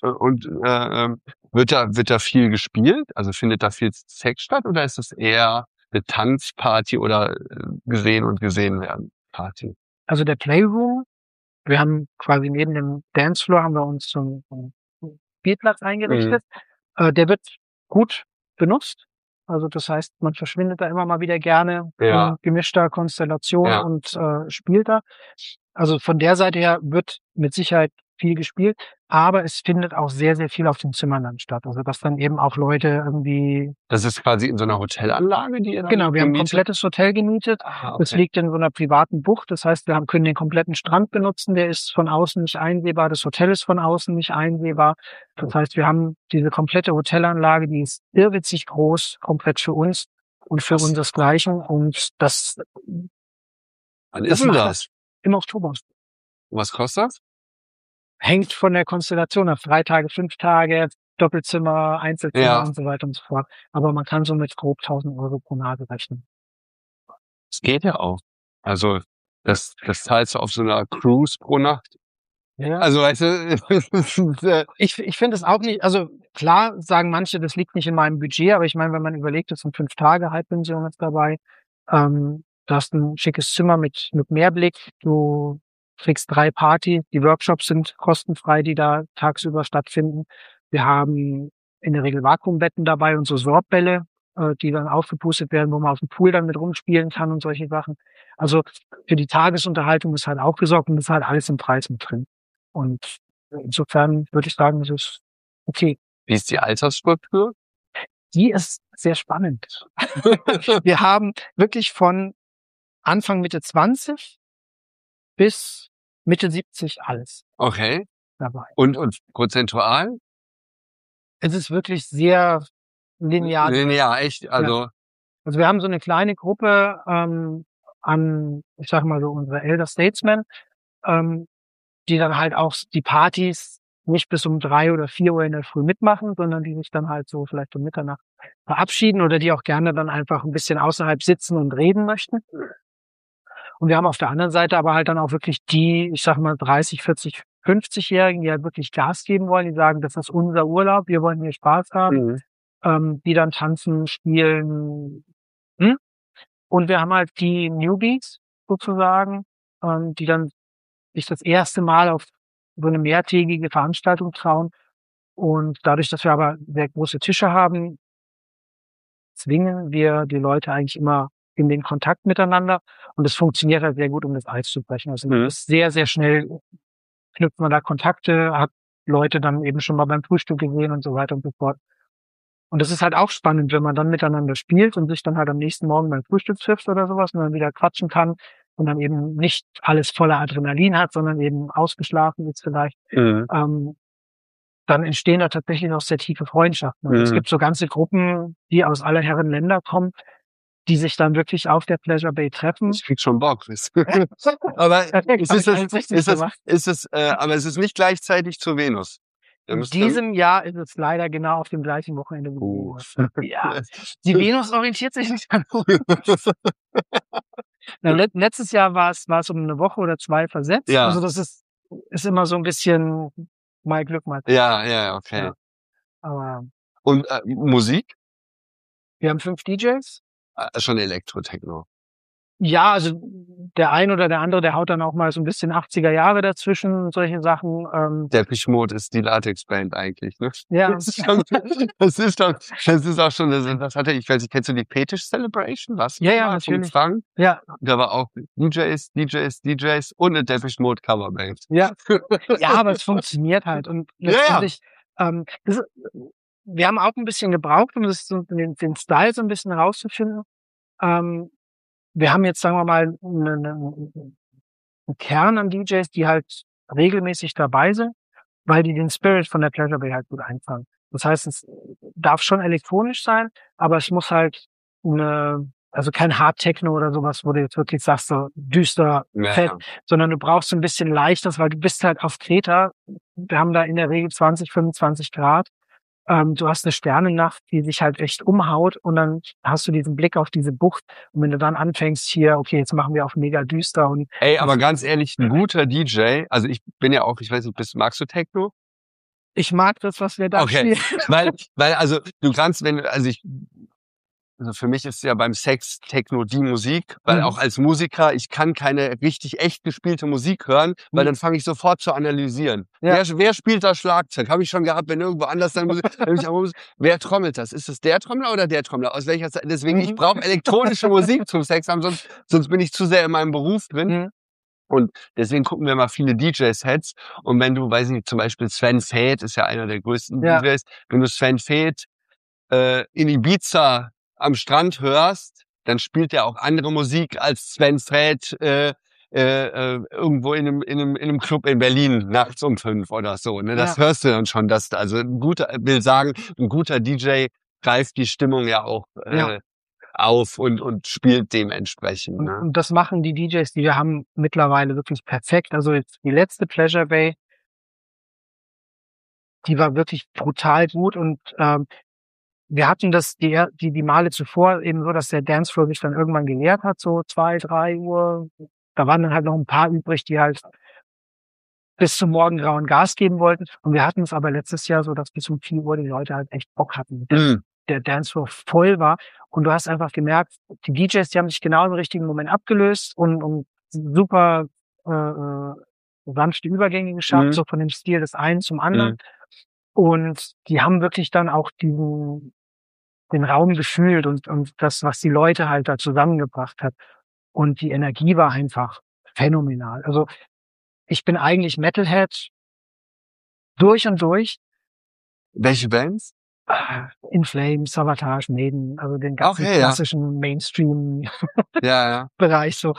B: wird da viel gespielt? Also findet da viel Sex statt oder ist es eher eine Tanzparty oder gesehen und gesehen werden Party?
A: Also der Playroom, wir haben quasi neben dem Dancefloor haben wir uns so einen Spielplatz eingerichtet. Der wird gut benutzt. Also das heißt, man verschwindet da immer mal wieder gerne in gemischter Konstellation und spielt da. Also von der Seite her wird mit Sicherheit viel gespielt, aber es findet auch sehr, sehr viel auf den Zimmern dann statt. Also dass dann eben auch Leute irgendwie...
B: Das ist quasi in so einer Hotelanlage, die ihr dann
A: Genau, wir haben ein komplettes Hotel gemietet.
B: okay.
A: Das liegt in so einer privaten Bucht. Das heißt, wir können den kompletten Strand benutzen. Der ist von außen nicht einsehbar. Das Hotel ist von außen nicht einsehbar. Das heißt, wir haben diese komplette Hotelanlage, die ist irrwitzig groß, komplett für uns und für unseresgleichen. Und das...
B: Wann ist denn das?
A: Im Oktober.
B: Was kostet das?
A: Hängt von der Konstellation ab. 3 Tage, 5 Tage, Doppelzimmer, Einzelzimmer und so weiter und so fort. Aber man kann so mit grob 1.000 Euro pro Nase rechnen.
B: Das geht ja auch. Also das zahlst du auf so einer Cruise pro Nacht.
A: Ja.
B: Also weißt du,
A: ich finde es auch nicht, also klar sagen manche, das liegt nicht in meinem Budget, aber ich meine, wenn man überlegt, es sind 5 Tage Halbpension ist dabei, du hast ein schickes Zimmer mit Meerblick, du kriegst 3 Party, die Workshops sind kostenfrei, die da tagsüber stattfinden. Wir haben in der Regel Vakuumbetten dabei und so Sorbbälle, die dann aufgepustet werden, wo man auf dem Pool dann mit rumspielen kann und solche Sachen. Also für die Tagesunterhaltung ist halt auch gesorgt und ist halt alles im Preis mit drin. Und insofern würde ich sagen, das ist okay.
B: Wie ist die Altersstruktur?
A: Die ist sehr spannend. Wir haben wirklich von Anfang Mitte 20 bis Mitte 70 alles
B: Okay.
A: dabei.
B: Und prozentual?
A: Es ist wirklich sehr linear.
B: Linear, echt. Also
A: wir haben so eine kleine Gruppe an, ich sage mal so, unsere Elder Statesmen, die dann halt auch die Partys nicht bis um 3 oder 4 Uhr in der Früh mitmachen, sondern die sich dann halt so vielleicht um Mitternacht verabschieden oder die auch gerne dann einfach ein bisschen außerhalb sitzen und reden möchten. Und wir haben auf der anderen Seite aber halt dann auch wirklich die, ich sag mal 30, 40, 50-Jährigen, die halt wirklich Gas geben wollen, die sagen, das ist unser Urlaub, wir wollen hier Spaß haben, die dann tanzen, spielen. Und wir haben halt die Newbies sozusagen, die dann sich das erste Mal auf so eine mehrtägige Veranstaltung trauen. Und dadurch, dass wir aber sehr große Tische haben, zwingen wir die Leute eigentlich immer in den Kontakt miteinander. Und es funktioniert halt sehr gut, um das Eis zu brechen. Also es ist sehr, sehr schnell, knüpft man da Kontakte, hat Leute dann eben schon mal beim Frühstück gesehen und so weiter und so fort. Und das ist halt auch spannend, wenn man dann miteinander spielt und sich dann halt am nächsten Morgen beim Frühstück trifft oder sowas und dann wieder quatschen kann und dann eben nicht alles voller Adrenalin hat, sondern eben ausgeschlafen ist vielleicht. Dann entstehen da tatsächlich auch sehr tiefe Freundschaften. Und es gibt so ganze Gruppen, die aus aller Herren Länder kommen, die sich dann wirklich auf der Pleasure Bay treffen.
B: Ich krieg schon Bock. Aber aber es ist nicht gleichzeitig zur Venus.
A: In diesem Jahr ist es leider genau auf dem gleichen Wochenende wie die Venus. Ja, die Venus orientiert sich nicht an uns. Letztes Jahr war es um eine Woche oder 2 versetzt.
B: Ja.
A: Also das ist immer so ein bisschen mal Glück, mal Glück.
B: Ja, okay.
A: Ja. Aber
B: und Musik?
A: Wir haben 5 DJs.
B: Schon Elektro-Techno.
A: Ja, also der ein oder der andere, der haut dann auch mal so ein bisschen 80er Jahre dazwischen, solche Sachen.
B: Depeche Mode ist die Latex-Band eigentlich, ne?
A: Ja.
B: Das ist auch schon, das hatte ich weiß nicht, kennst du die Fetish Celebration? Was?
A: Ja, natürlich.
B: Frank?
A: Ja.
B: Da war auch DJs und eine Depeche Mode Coverband.
A: Ja. Ja, aber es funktioniert halt und letztendlich, wir haben auch ein bisschen gebraucht, um den Style so ein bisschen herauszufinden. Wir haben jetzt, sagen wir mal, einen Kern an DJs, die halt regelmäßig dabei sind, weil die den Spirit von der Pleasure Bay halt gut einfangen. Das heißt, es darf schon elektronisch sein, aber es muss halt also kein Hard Techno oder sowas, wo du jetzt wirklich sagst, so düster, fett, sondern du brauchst so ein bisschen leichtes, weil du bist halt auf Kreta. Wir haben da in der Regel 20, 25 Grad. Du hast eine Sternennacht, die sich halt echt umhaut und dann hast du diesen Blick auf diese Bucht und wenn du dann anfängst hier, okay, jetzt machen wir auf mega düster und
B: Ey, aber ganz ehrlich, ein guter DJ, also ich bin ja auch, ich weiß nicht, magst du Techno?
A: ich mag das, was wir da spielen.
B: Weil, also du kannst, also für mich ist ja beim Sex Techno die Musik, weil auch als Musiker, ich kann keine richtig echt gespielte Musik hören, weil dann fange ich sofort zu analysieren.
A: Ja.
B: Wer spielt da Schlagzeug? Habe ich schon gehabt, wenn irgendwo anders dann Musik, wer trommelt das? Ist es der Trommler oder der Trommler? Aus welcher Zeit? Deswegen, ich brauche elektronische Musik zum Sex haben, sonst bin ich zu sehr in meinem Beruf drin. Und deswegen gucken wir mal viele DJ-Sets. Und wenn du, weiß ich nicht, zum Beispiel Sven Väth ist ja einer der größten DJs, wenn du Sven Väth in Ibiza am Strand hörst, dann spielt er auch andere Musik als Sven Väth irgendwo in einem Club in Berlin nachts um 5 oder so. Ne? Das hörst du dann schon, dass also ein guter DJ greift die Stimmung ja auch auf und spielt dementsprechend. Ne?
A: Und das machen die DJs, die wir haben, mittlerweile wirklich perfekt. Also jetzt die letzte Pleasure Bay, die war wirklich brutal gut und wir hatten das die Male zuvor eben so, dass der Dancefloor sich dann irgendwann geleert hat, so 2, 3 Uhr. Da waren dann halt noch ein paar übrig, die halt bis zum Morgengrauen Gas geben wollten. Und wir hatten es aber letztes Jahr so, dass bis um 4 Uhr die Leute halt echt Bock hatten. Der Dancefloor voll war. Und du hast einfach gemerkt, die DJs, die haben sich genau im richtigen Moment abgelöst und super sanfte Übergänge geschafft, so von dem Stil des einen zum anderen. Und die haben wirklich dann auch den Raum gefühlt und das, was die Leute halt da zusammengebracht hat. Und die Energie war einfach phänomenal. Also ich bin eigentlich Metalhead durch und durch.
B: Welche Bands?
A: In Flames, Savatage, Maiden, also den ganzen klassischen Mainstream-Bereich so.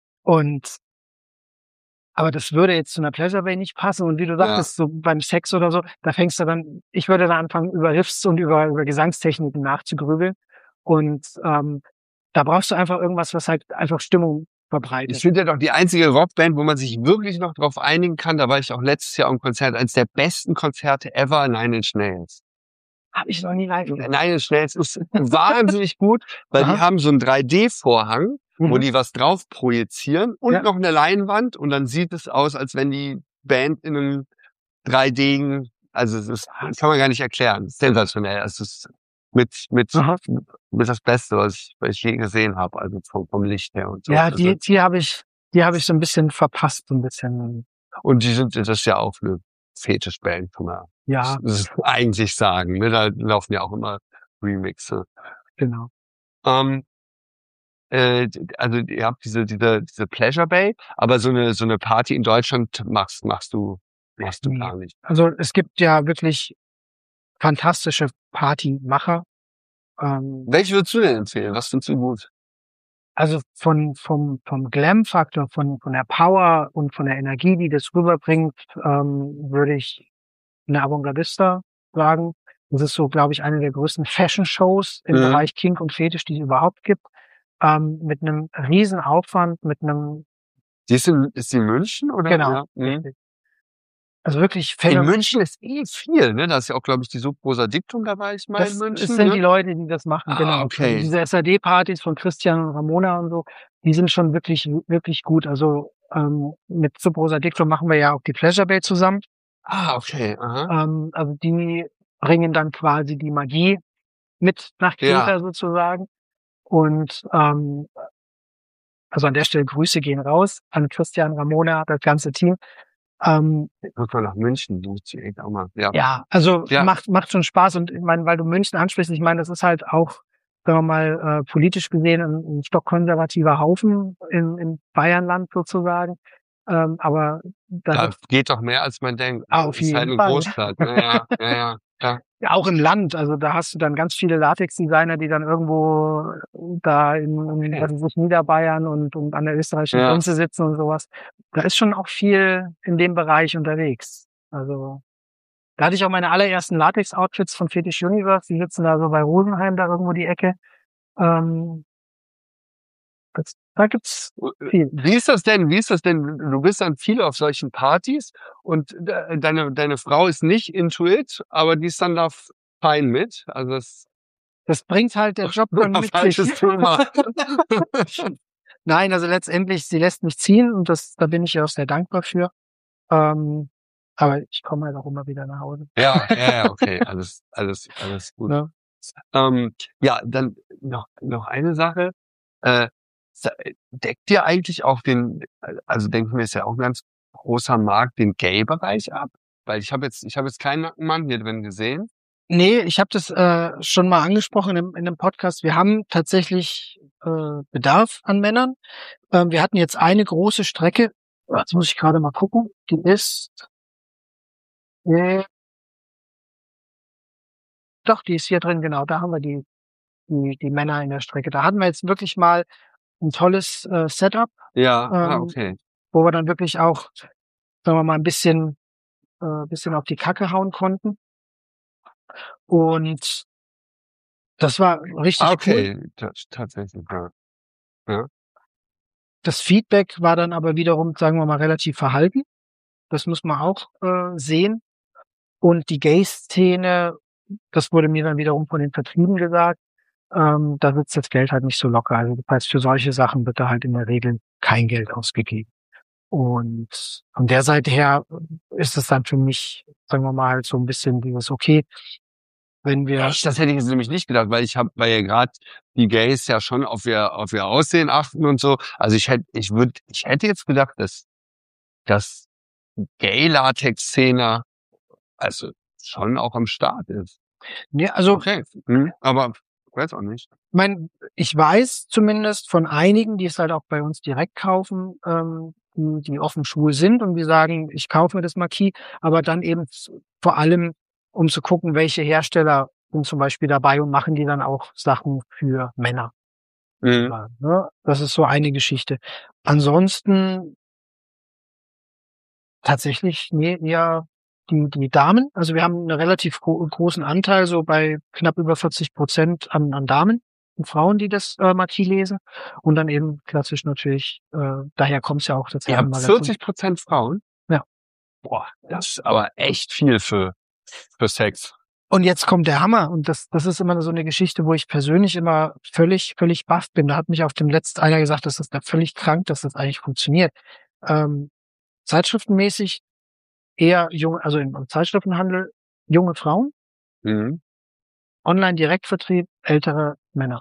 A: Aber das würde jetzt zu einer Pleasure Bay nicht passen. Und wie du sagtest, so beim Sex oder so, da fängst du dann, ich würde dann anfangen, über Riffs und über Gesangstechniken nachzugrübeln. Und da brauchst du einfach irgendwas, was halt einfach Stimmung verbreitet.
B: Ich finde ja doch die einzige Rockband, wo man sich wirklich noch drauf einigen kann, da war ich auch letztes Jahr am Konzert, eines der besten Konzerte ever, Nine Inch Nails.
A: Habe ich noch nie live gesehen.
B: Nine Inch Nails ist wahnsinnig gut, weil die haben so einen 3D-Vorhang, wo die was drauf projizieren und noch eine Leinwand und dann sieht es aus, als wenn die Band in einem 3D, also das kann man gar nicht erklären. Sensationell. Es ist mit das Beste, was ich je gesehen habe, also vom Licht her und so.
A: Ja, die habe ich so ein bisschen verpasst, so ein bisschen.
B: Und das ist ja auch eine Fetischband, kann man das eigentlich sagen. Ne? Da laufen ja auch immer Remixe.
A: Genau.
B: Also ihr habt diese Pleasure Bay, aber so eine Party in Deutschland machst du gar nicht.
A: Also es gibt ja wirklich fantastische Partymacher.
B: Welche würdest du denn empfehlen? Was findest du gut?
A: Also vom Glam-Faktor, von der Power und von der Energie, die das rüberbringt, würde ich eine Avantgardista sagen. Das ist so, glaube ich, eine der größten Fashion-Shows im Bereich Kink und Fetisch, die es überhaupt gibt. Mit einem riesen Aufwand, mit einem...
B: Ist die in München, oder?
A: Genau. Ja. Also wirklich...
B: In München ist viel, ne? Da ist ja auch, glaube ich, die Subrosa Dictum dabei, ich meine, in München.
A: Das sind die Leute, die das machen, genau.
B: Okay.
A: Also diese SAD-Partys von Christian und Ramona und so, die sind schon wirklich, wirklich gut. Also mit Subrosa Dictum machen wir ja auch die Pleasure Bay zusammen.
B: Okay. Aha.
A: Also die bringen dann quasi die Magie mit nach Kreta sozusagen. Und also an der Stelle Grüße gehen raus an Christian, Ramona, das ganze Team.
B: Muss man nach München, auch mal.
A: Ja, also macht schon Spaß. Und ich meine, weil du München ansprichst, ich meine, das ist halt auch, sagen wir mal, politisch gesehen ein stockkonservativer Haufen in Bayernland sozusagen. Aber
B: da geht doch mehr, als man denkt.
A: Auf jeden
B: ist halt eine
A: Fall.
B: Großstadt. Ja. Ja.
A: Ja, auch im Land. Also da hast du dann ganz viele Latex-Designer, die dann irgendwo da was weiß ich, Niederbayern und an der österreichischen
B: Ja.
A: Grenze sitzen und sowas. Da ist schon auch viel in dem Bereich unterwegs. Also da hatte ich auch meine allerersten Latex-Outfits von Fetish Universe. Die sitzen da so bei Rosenheim, da irgendwo die Ecke. Da gibt's viel.
B: Wie ist das denn? Du bist dann viel auf solchen Partys und deine Frau ist nicht into it, aber die ist dann da fein mit. Also
A: Das bringt halt der Job dann mit sich.
B: falsches Thema.
A: Nein, also letztendlich, sie lässt mich ziehen und da bin ich ihr auch sehr dankbar für. Aber ich komme halt auch immer wieder nach Hause.
B: Ja, okay, alles gut.
A: Ne?
B: Ja, dann noch eine Sache. Äh, Deckt ihr eigentlich auch also denke ich mir, ist ja auch ein ganz großer Markt, den Gay-Bereich ab? Weil ich habe jetzt keinen Nackenmann hier drin gesehen.
A: Nee, ich habe das schon mal angesprochen in dem Podcast. Wir haben tatsächlich Bedarf an Männern. Wir hatten jetzt eine große Strecke. Jetzt muss ich gerade mal gucken. Die ist doch, die ist hier drin, genau. Da haben wir die Männer in der Strecke. Da hatten wir jetzt wirklich mal ein tolles Setup,
B: Ja, okay.
A: wo wir dann wirklich auch, sagen wir mal, ein bisschen auf die Kacke hauen konnten. Und das war richtig
B: Okay,
A: cool.
B: tatsächlich, ja.
A: Das Feedback war dann aber wiederum, sagen wir mal, relativ verhalten. Das muss man auch sehen. Und die Gay-Szene, das wurde mir dann wiederum von den Vertrieben gesagt, da sitzt das Geld halt nicht so locker. Also das heißt, für solche Sachen wird da halt in der Regel kein Geld ausgegeben. Und von der Seite her ist es dann für mich, sagen wir mal, halt so ein bisschen dieses, okay, wenn wir...
B: Echt? Das hätte ich jetzt nämlich nicht gedacht, weil ja gerade die Gays ja schon auf ihr Aussehen achten und so. Also ich hätte jetzt gedacht, dass Gay-Latex-Szene also schon auch am Start ist.
A: Nee, also
B: Okay, aber ich weiß auch nicht.
A: ich weiß zumindest von einigen, die es halt auch bei uns direkt kaufen, die offen schwul sind und die sagen, ich kaufe mir das Marquis, aber dann eben vor allem, um zu gucken, welche Hersteller sind zum Beispiel dabei und machen die dann auch Sachen für Männer. Ja, ne? Das ist so eine Geschichte. Ansonsten tatsächlich, nee, eher die Damen. Also wir haben einen relativ großen Anteil, so bei knapp über 40% an Damen und Frauen, die das Marquis lesen. Und dann eben klassisch natürlich, daher kommt es ja auch dazu.
B: Ihr habt 40% Frauen?
A: Ja.
B: Boah, das ist aber echt viel für Sex.
A: Und jetzt kommt der Hammer. Und das ist immer so eine Geschichte, wo ich persönlich immer völlig baff bin. Da hat mich auf dem letzten einer gesagt, das ist da völlig krank, dass das eigentlich funktioniert. Zeitschriftenmäßig eher junge, also im Zeitschriftenhandel junge Frauen, Online-Direktvertrieb ältere Männer.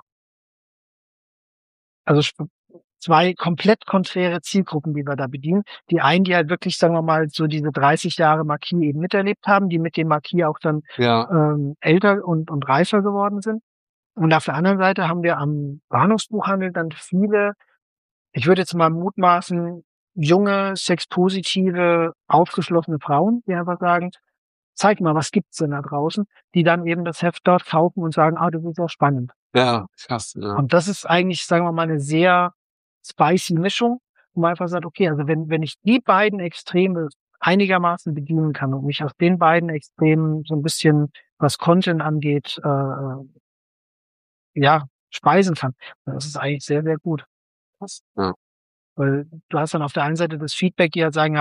A: Also zwei komplett konträre Zielgruppen, die wir da bedienen. Die einen, die halt wirklich, sagen wir mal, so diese 30 Jahre Marquis eben miterlebt haben, die mit dem Marquis auch dann älter und reifer geworden sind. Und auf der anderen Seite haben wir am Bahnhofsbuchhandel dann viele, ich würde jetzt mal mutmaßen, junge, sexpositive, aufgeschlossene Frauen, die einfach sagen, zeig mal, was gibt's denn da draußen, die dann eben das Heft dort kaufen und sagen, das ist ja spannend.
B: Ja, krass. Ja.
A: Und das ist eigentlich, sagen wir mal, eine sehr spicy Mischung, wo man einfach sagt, okay, also wenn ich die beiden Extreme einigermaßen bedienen kann und mich aus den beiden Extremen so ein bisschen, was Content angeht, speisen kann, dann ist es eigentlich sehr, sehr gut.
B: Krass. Ja.
A: Weil du hast dann auf der einen Seite das Feedback, die halt sagen,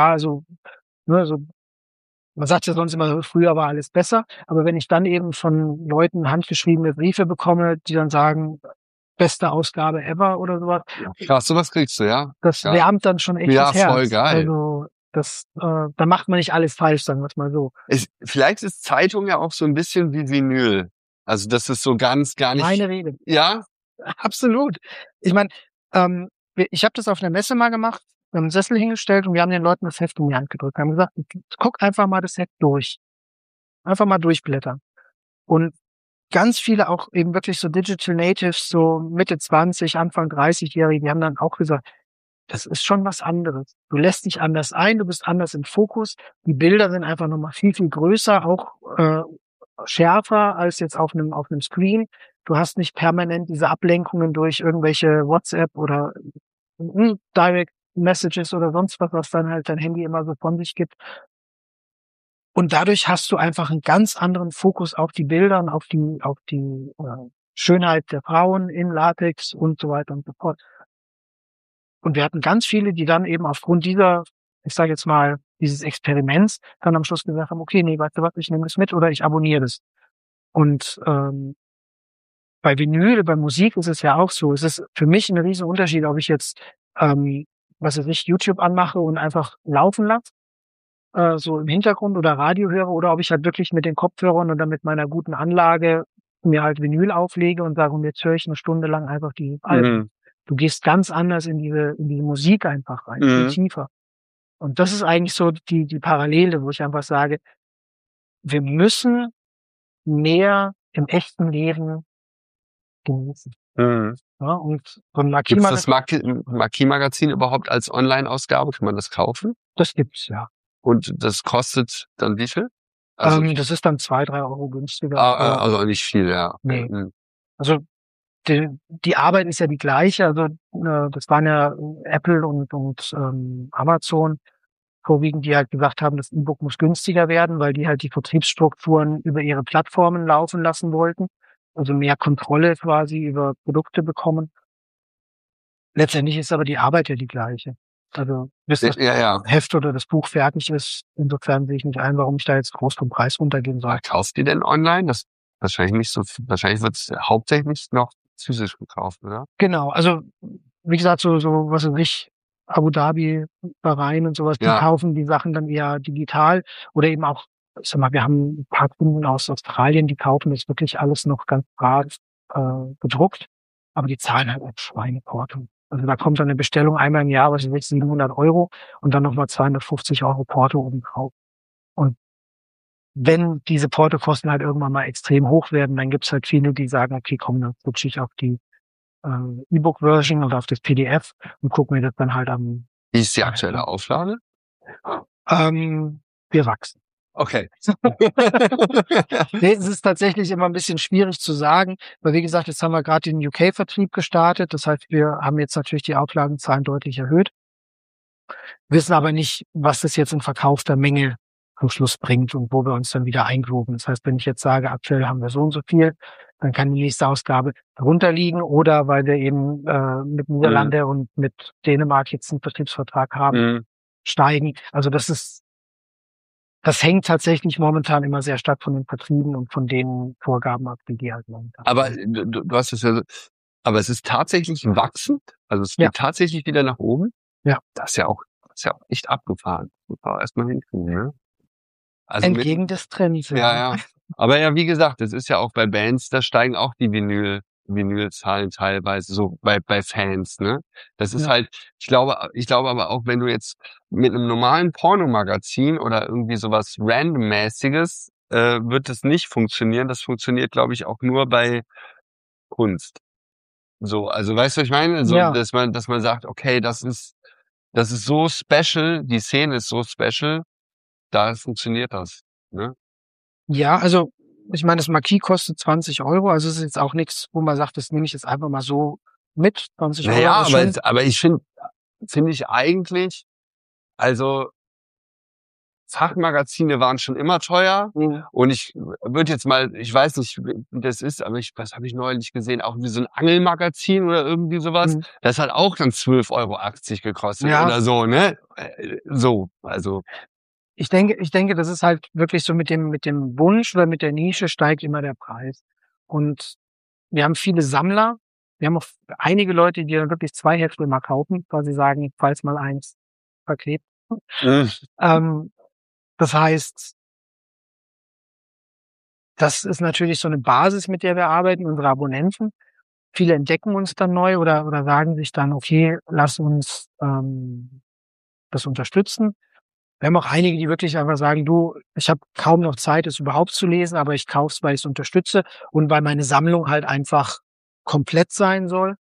A: man sagt ja sonst immer, früher war alles besser, aber wenn ich dann eben von Leuten handgeschriebene Briefe bekomme, die dann sagen, beste Ausgabe ever oder sowas.
B: Krass, sowas kriegst du, ja.
A: Das wärmt dann schon echt das Herz.
B: Ja, voll geil.
A: Also da macht man nicht alles falsch, sagen wir es mal so.
B: Vielleicht ist Zeitung ja auch so ein bisschen wie Vinyl. Also das ist so gar nicht...
A: Meine Rede.
B: Ja?
A: Absolut. Ich meine, ich habe das auf einer Messe mal gemacht, wir haben einen Sessel hingestellt und wir haben den Leuten das Heft in die Hand gedrückt. Wir haben gesagt, guck einfach mal das Heft durch. Einfach mal durchblättern. Und ganz viele auch eben wirklich so Digital Natives, so Mitte 20, Anfang 30-Jährige, die haben dann auch gesagt, das ist schon was anderes. Du lässt dich anders ein, du bist anders im Fokus. Die Bilder sind einfach nochmal viel, viel größer, auch schärfer als jetzt auf einem Screen. Du hast nicht permanent diese Ablenkungen durch irgendwelche WhatsApp oder Direct Messages oder sonst was dann halt dein Handy immer so von sich gibt. Und dadurch hast du einfach einen ganz anderen Fokus auf die Bilder und auf die Schönheit der Frauen in Latex und so weiter und so fort. Und wir hatten ganz viele, die dann eben aufgrund ich sage jetzt mal, dieses Experiments dann am Schluss gesagt haben, okay, nee, weißt du was, ich nehme das mit oder ich abonniere das. Und bei Vinyl, bei Musik ist es ja auch so. Es ist für mich ein riesen Unterschied, ob ich jetzt, was weiß ich, YouTube anmache und einfach laufen lasse, so im Hintergrund oder Radio höre, oder ob ich halt wirklich mit den Kopfhörern oder mit meiner guten Anlage mir halt Vinyl auflege und sage, und jetzt höre ich eine Stunde lang einfach die Alben. Du gehst ganz anders in diese Musik einfach rein, viel tiefer. Und das ist eigentlich so die Parallele, wo ich einfach sage, wir müssen mehr im echten Leben genießen. Ja, und so ein
B: Gibt's das Marquis-Magazin überhaupt als Online-Ausgabe? Kann man das kaufen?
A: Das gibt's, ja.
B: Und das kostet dann wie viel? Also,
A: Das ist dann 2-3 Euro günstiger.
B: also nicht viel, ja.
A: Nee. Also die Arbeit ist ja die gleiche. Also das waren ja Apple und Amazon vorwiegend, die halt gesagt haben, das E-Book muss günstiger werden, weil die halt die Vertriebsstrukturen über ihre Plattformen laufen lassen wollten. Also mehr Kontrolle quasi über Produkte bekommen. Letztendlich ist aber die Arbeit ja die gleiche. Also bis das Heft oder das Buch fertig ist, insofern sehe ich nicht ein, warum ich da jetzt groß vom Preis runtergehen soll.
B: Kauft ihr denn online? Das wahrscheinlich nicht so viel. Wahrscheinlich wird es hauptsächlich noch physisch gekauft, oder?
A: Genau, also wie gesagt, so was weiß ich, Abu Dhabi, Bahrain und sowas, die kaufen die Sachen dann eher digital oder eben auch, ich sag mal, wir haben ein paar Kunden aus Australien, die kaufen das wirklich alles noch ganz brav gedruckt, aber die zahlen halt ein Schweineporto. Also da kommt dann eine Bestellung einmal im Jahr, was weiß ich, 700 Euro und dann nochmal 250 Euro Porto obendrauf. Und wenn diese Portokosten halt irgendwann mal extrem hoch werden, dann gibt's halt viele, die sagen, okay, komm, dann rutsche ich auf die E-Book-Version oder auf das PDF und gucke mir das dann halt am...
B: Wie ist die aktuelle Auflage?
A: Wir wachsen.
B: Okay.
A: Nee, es ist tatsächlich immer ein bisschen schwierig zu sagen, weil wie gesagt, jetzt haben wir gerade den UK-Vertrieb gestartet. Das heißt, wir haben jetzt natürlich die Auflagenzahlen deutlich erhöht, wissen aber nicht, was das jetzt in verkaufter Menge am Schluss bringt und wo wir uns dann wieder eingrooven. Das heißt, wenn ich jetzt sage, aktuell haben wir so und so viel, dann kann die nächste Ausgabe darunter liegen oder weil wir eben mit Niederlande und mit Dänemark jetzt einen Vertriebsvertrag haben, steigen. Also das hängt tatsächlich momentan immer sehr stark von den Vertrieben und von den Vorgaben ab, die halt momentan.
B: Aber du hast es ja, aber es ist tatsächlich wachsend, also es geht tatsächlich wieder nach oben.
A: Ja.
B: Das ist ja auch echt abgefahren. Muss man erstmal hinkriegen, ne? Also
A: entgegen des Trends.
B: Ja. Aber ja, wie gesagt, es ist ja auch bei Bands, da steigen auch die Vinylzahlen teilweise so bei Fans, ne? Das ist halt, ich glaube aber auch, wenn du jetzt mit einem normalen Pornomagazin oder irgendwie sowas Randommäßiges, wird das nicht funktionieren. Das funktioniert, glaube ich, auch nur bei Kunst. So, also weißt du, was ich meine? So, dass man sagt, okay, das ist so special, die Szene ist so special, da funktioniert das, ne?
A: Ja, also ich meine, das Marquis kostet 20 Euro, also es ist jetzt auch nichts, wo man sagt, das nehme ich jetzt einfach mal so mit, 20 Euro.
B: Naja, aber ich finde ich eigentlich, also Fachmagazine waren schon immer teuer und ich würde jetzt mal, ich weiß nicht, wie das ist, aber was habe ich neulich gesehen, auch wie so ein Angelmagazin oder irgendwie sowas, das hat auch dann 12,80 Euro gekostet oder so, ne? So, also.
A: Ich denke, das ist halt wirklich so mit dem Wunsch oder mit der Nische steigt immer der Preis. Und wir haben viele Sammler. Wir haben auch einige Leute, die dann wirklich 2 Hefte mal kaufen, weil sie sagen, falls mal eins verklebt. Das heißt, das ist natürlich so eine Basis, mit der wir arbeiten, unsere Abonnenten. Viele entdecken uns dann neu oder sagen sich dann, okay, lass uns das unterstützen. Wir haben auch einige, die wirklich einfach sagen, du, ich habe kaum noch Zeit, es überhaupt zu lesen, aber ich kaufe es, weil ich es unterstütze und weil meine Sammlung halt einfach komplett sein soll.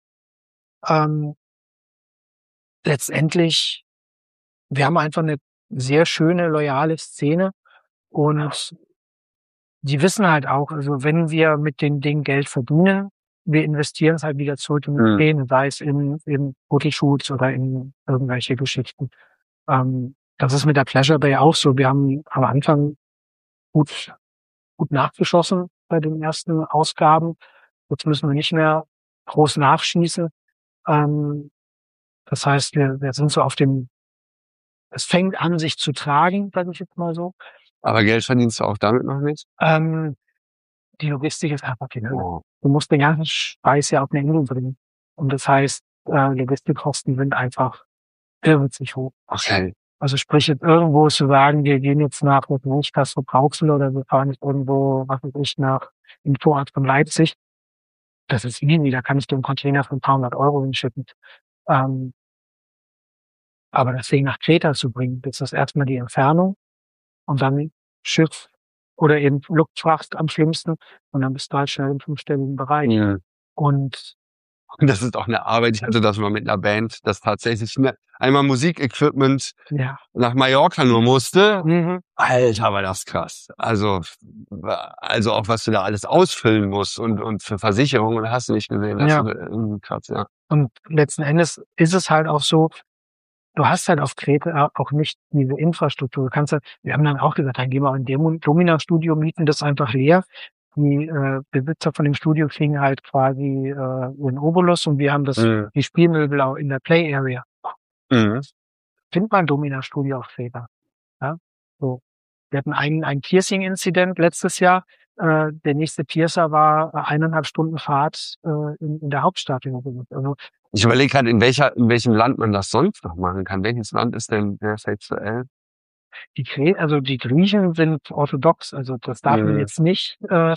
A: Letztendlich, wir haben einfach eine sehr schöne, loyale Szene und die wissen halt auch, also wenn wir mit den Dingen Geld verdienen, wir investieren es halt wieder zurück in die Szene, sei es in Fotoshoots oder in irgendwelche Geschichten. Das ist mit der Pleasure Bay auch so. Wir haben am Anfang gut nachgeschossen bei den ersten Ausgaben. Jetzt müssen wir nicht mehr groß nachschießen. Das heißt, wir sind so es fängt an, sich zu tragen, sage ich jetzt mal so.
B: Aber Geld verdienst du auch damit noch nicht?
A: Die Logistik ist einfach die Hölle.
B: Oh.
A: Du musst den ganzen Scheiß ja auf eine Insel bringen. Und das heißt, Logistikkosten sind einfach irrwitzig hoch.
B: Okay.
A: Also sprich jetzt irgendwo zu sagen, wir gehen jetzt nach, was weiß ich, Castrop-Rauxel oder wir fahren jetzt irgendwo, was weiß ich, im Vorort von Leipzig. Das ist easy, da kann ich dir einen Container für ein paar hundert Euro hinschicken. Aber das Ding nach Kreta zu bringen, das ist erstmal die Entfernung und dann Schiff oder eben Luftfracht am schlimmsten und dann bist du halt schnell im fünfstelligen Bereich.
B: Ja.
A: Und
B: das ist auch eine Arbeit. Ich hatte das mal mit einer Band, das tatsächlich einmal Musikequipment nach Mallorca nur musste.
A: Mhm.
B: Alter, war das krass. Also auch was du da alles ausfüllen musst und für Versicherungen hast du nicht gesehen. Das ist irgendwie krass, ja.
A: Und letzten Endes ist es halt auch so, du hast halt auf Kreta auch nicht diese Infrastruktur. Du kannst halt, wir haben dann auch gesagt, dann gehen wir in dem Domina-Studio, mieten das einfach leer. Die Besitzer von dem Studio kriegen halt quasi ihren Obolus und wir haben die Spielmöbel auch in der Play Area. Findet man Domina-Studio auf Kreta. Ja? So. Wir hatten ein Piercing-Incident letztes Jahr. Der nächste Piercer war 1,5 Stunden Fahrt in der Hauptstadt. Also,
B: ich überlege gerade, in welchem Land man das sonst noch machen kann. Welches Land ist denn sehr sexuell?
A: Die Griechen sind orthodox, also das darf man jetzt nicht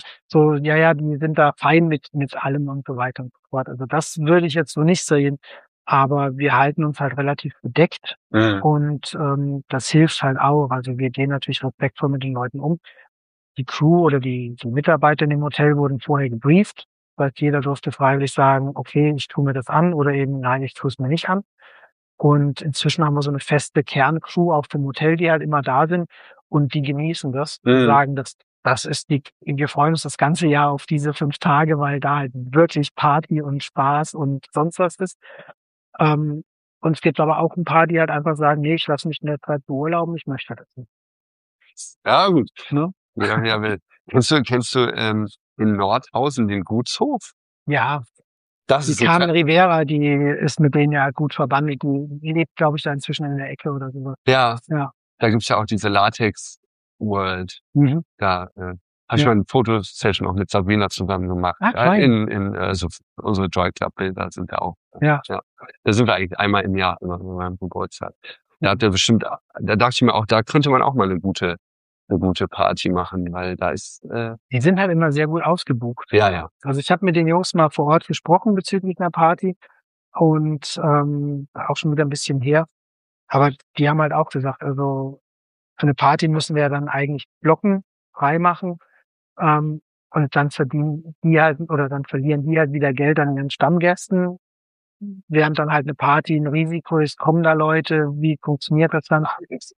A: die sind da fein mit allem und so weiter und so fort. Also das würde ich jetzt so nicht sehen, aber wir halten uns halt relativ bedeckt und das hilft halt auch. Also wir gehen natürlich respektvoll mit den Leuten um. Die Crew oder die Mitarbeiter in dem Hotel wurden vorher gebrieft. Das heißt, jeder durfte freiwillig sagen, okay, ich tue mir das an oder eben, nein, ich tue es mir nicht an. Und inzwischen haben wir so eine feste Kerncrew auf dem Hotel, die halt immer da sind und die genießen das. Die sagen, das ist wir freuen uns das ganze Jahr auf diese 5 Tage, weil da halt wirklich Party und Spaß und sonst was ist. Und es gibt aber auch ein paar, die halt einfach sagen, nee, ich lasse mich in der Zeit beurlauben, ich möchte das nicht.
B: Ja, gut.
A: Ne?
B: Ja, will. Kennst du in Nordhausen den Gutshof?
A: Ja.
B: Das
A: die
B: ist so
A: Carmen Rivera, die ist mit denen ja gut verbandelt. Die lebt, glaube ich, da inzwischen in der Ecke oder so.
B: Ja. Da gibt's ja auch diese Latex World. Da habe ich mal eine Fotosession auch mit Sabrina zusammen gemacht. Also unsere Joy Club Bilder sind da auch. Ja. Da sind wir eigentlich einmal im Jahr immer in meinem Geburtstag. Da dachte ich mir auch, da könnte man auch mal eine gute Party machen, weil da ist
A: die sind halt immer sehr gut ausgebucht.
B: Ja.
A: Also ich habe mit den Jungs mal vor Ort gesprochen bezüglich einer Party und auch schon wieder ein bisschen her. Aber die haben halt auch gesagt, also für eine Party müssen wir dann eigentlich Blocken frei machen und dann verdienen die halt oder dann verlieren die halt wieder Geld an ihren Stammgästen. Während dann halt eine Party ein Risiko ist, kommen da Leute, wie funktioniert das dann?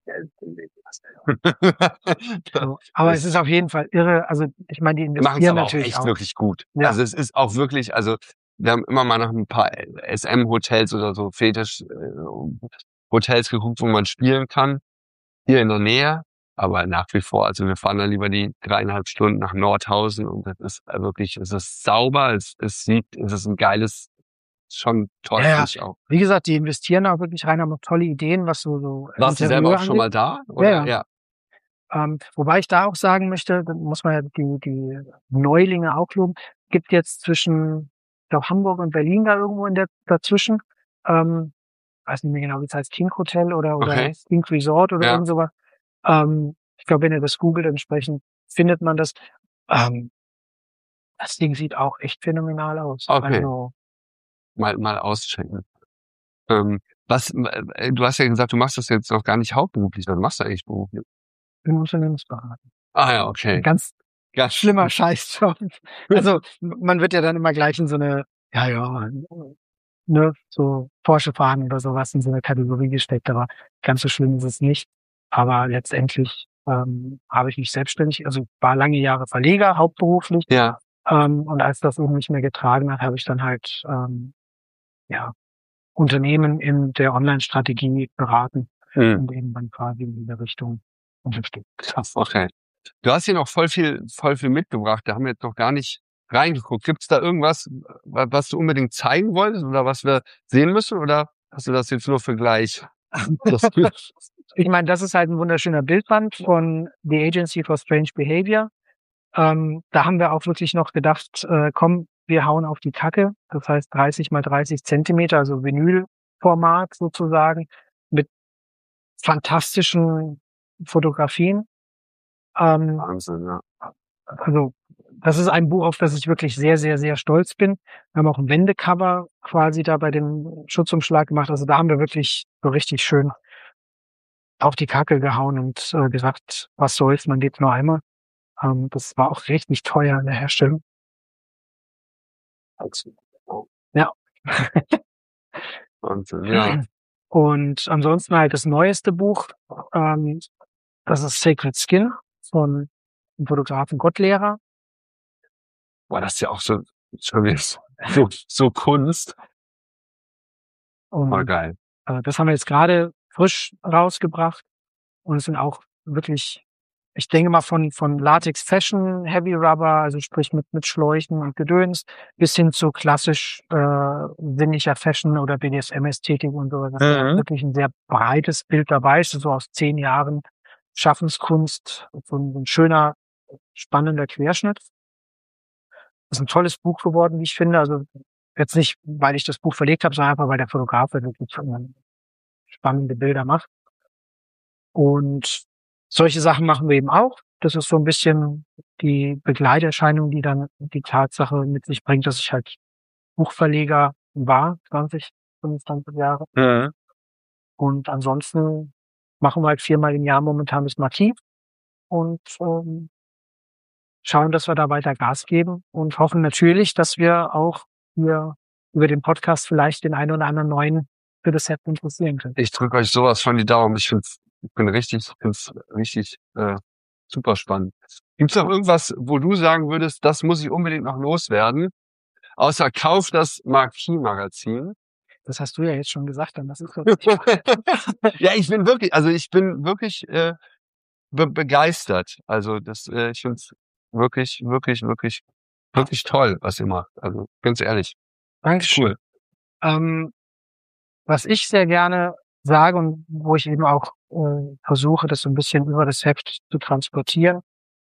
A: So. Aber es ist auf jeden Fall irre. Also ich meine, die investieren natürlich auch.
B: Wirklich gut. Ja. Also es ist auch wirklich, also wir haben immer mal nach ein paar SM-Hotels oder so Fetisch-Hotels geguckt, wo man spielen kann. Hier in der Nähe. Aber nach wie vor, also wir fahren dann lieber die 3,5 Stunden nach Nordhausen und das ist wirklich, es ist sauber, es ist ein geiles, schon toll.
A: Ja. Auch. Wie gesagt, die investieren auch wirklich rein, haben auch tolle Ideen, was so.
B: Warst du selber auch schon mal da? Oder?
A: Ja. Wobei ich da auch sagen möchte, da muss man ja die Neulinge auch loben, gibt jetzt zwischen, ich glaube, Hamburg und Berlin da irgendwo dazwischen, weiß nicht mehr genau, wie es heißt, Kink Hotel oder Kink Resort oder irgend sowas. Ich glaube, wenn ihr das googelt, entsprechend findet man das. Das Ding sieht auch echt phänomenal aus.
B: Okay. Also, mal auschecken. Du hast ja gesagt, du machst das jetzt noch gar nicht hauptberuflich, oder du machst das eigentlich beruflich?
A: Ich bin Unternehmensberater.
B: Ah ja, okay.
A: Ein ganz schlimmer Scheißjob. Also man wird ja dann immer gleich in so eine, so Porsche fahren oder sowas in so eine Kategorie gesteckt, aber ganz so schlimm ist es nicht. Aber letztendlich habe ich mich selbstständig, also war lange Jahre Verleger, hauptberuflich.
B: Ja.
A: Und als das eben nicht mehr getragen hat, habe ich dann halt Unternehmen in der Online-Strategie beraten und eben dann quasi in diese Richtung unterstützt.
B: Krass, okay. Du hast hier noch voll viel mitgebracht. Da haben wir jetzt noch gar nicht reingeguckt. Gibt's da irgendwas, was du unbedingt zeigen wolltest oder was wir sehen müssen? Oder hast du das jetzt nur für gleich?
A: Ich meine, das ist halt ein wunderschöner Bildband von The Agency for Strange Behavior. Da haben wir auch wirklich noch gedacht, komm, wir hauen auf die Kacke. Das heißt 30 mal 30 Zentimeter, also Vinylformat sozusagen, mit fantastischen Fotografien.
B: Wahnsinn, ja.
A: Also das ist ein Buch, auf das ich wirklich sehr, sehr, sehr stolz bin. Wir haben auch ein Wendecover quasi da bei dem Schutzumschlag gemacht. Also da haben wir wirklich so richtig schön auf die Kacke gehauen und gesagt, was soll's, man lebt nur einmal. Das war auch richtig teuer in der Herstellung. Ja.
B: Wahnsinn, ja.
A: Und ansonsten halt das neueste Buch, das ist Sacred Skin von dem Fotografen Gottlehrer.
B: Boah, das ist ja auch so Kunst.
A: Und
B: geil.
A: das haben wir jetzt gerade frisch rausgebracht. Und es sind auch wirklich, ich denke mal von Latex Fashion, Heavy Rubber, also sprich mit Schläuchen und Gedöns, bis hin zu klassisch sinnlicher Fashion oder BDSM-Ästhetik und so. Das ist wirklich ein sehr breites Bild dabei. Es ist so aus 10 Jahren Schaffenskunst, so ein schöner, spannender Querschnitt. Das ist ein tolles Buch geworden, wie ich finde. Also jetzt nicht, weil ich das Buch verlegt habe, sondern einfach, weil der Fotograf wirklich spannende Bilder macht. Und solche Sachen machen wir eben auch. Das ist so ein bisschen die Begleiterscheinung, die dann die Tatsache mit sich bringt, dass ich halt Buchverleger war, 25 Jahre.
B: Mhm.
A: Und ansonsten machen wir halt 4-mal im Jahr momentan das Marquis und schauen, dass wir da weiter Gas geben und hoffen natürlich, dass wir auch hier über den Podcast vielleicht den einen oder anderen neuen für das Set interessieren können.
B: Ich drücke euch sowas von die Daumen. Ich find's richtig super spannend. Gibt's noch irgendwas, wo du sagen würdest, das muss ich unbedingt noch loswerden? Außer kauf das Marquis-Magazin.
A: Das hast du ja jetzt schon gesagt, dann das ist so.
B: Ja, ich bin wirklich begeistert. Also ich finde es wirklich toll, was ihr macht. Also ganz ehrlich.
A: Dankeschön. Cool. Was ich sehr gerne sage und wo ich eben auch versuche, das so ein bisschen über das Heft zu transportieren,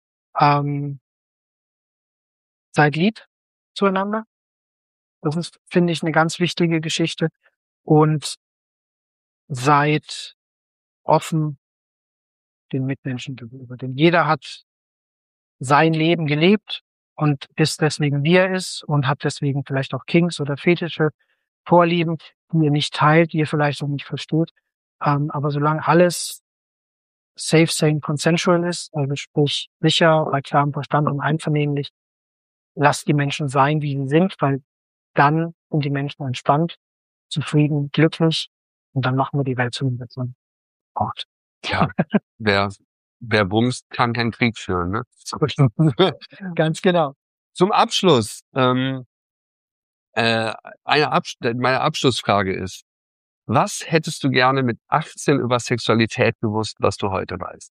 A: seid lieb zueinander. Das ist, finde ich, eine ganz wichtige Geschichte. Und seid offen den Mitmenschen gegenüber. Denn jeder hat sein Leben gelebt und ist deswegen, wie er ist und hat deswegen vielleicht auch Kinks oder Fetische, Vorlieben, die ihr nicht teilt, die ihr vielleicht auch nicht versteht. Aber solange alles safe, sane, consensual ist, also sprich sicher, bei klarem Verstand und einvernehmlich, lasst die Menschen sein, wie sie sind, weil dann sind die Menschen entspannt, zufrieden, glücklich und dann machen wir die Welt zu einem besseren Ort.
B: Ja, wer bumst, kann keinen Krieg führen, ne?
A: Ganz genau.
B: Zum Abschluss, meine Abschlussfrage ist, was hättest du gerne mit 18 über Sexualität gewusst, was du heute weißt?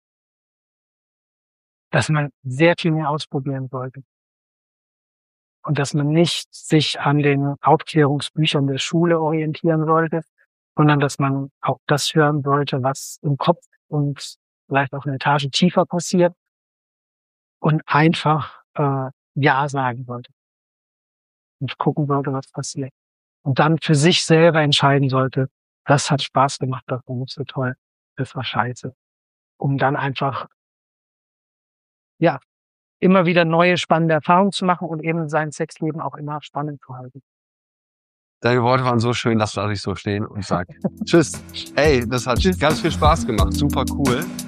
A: Dass man sehr viel mehr ausprobieren sollte. Und dass man nicht sich an den Aufklärungsbüchern der Schule orientieren sollte, sondern dass man auch das hören sollte, was im Kopf und vielleicht auch eine Etage tiefer passiert und einfach Ja sagen sollte und gucken sollte, was passiert. Und dann für sich selber entscheiden sollte, das hat Spaß gemacht, das war nicht so toll, das war scheiße. Um dann einfach, ja, immer wieder neue spannende Erfahrungen zu machen und eben sein Sexleben auch immer spannend zu halten.
B: Deine Worte waren so schön, lass ich so stehen und sag Tschüss. Ey, das hat ganz viel Spaß gemacht, super cool.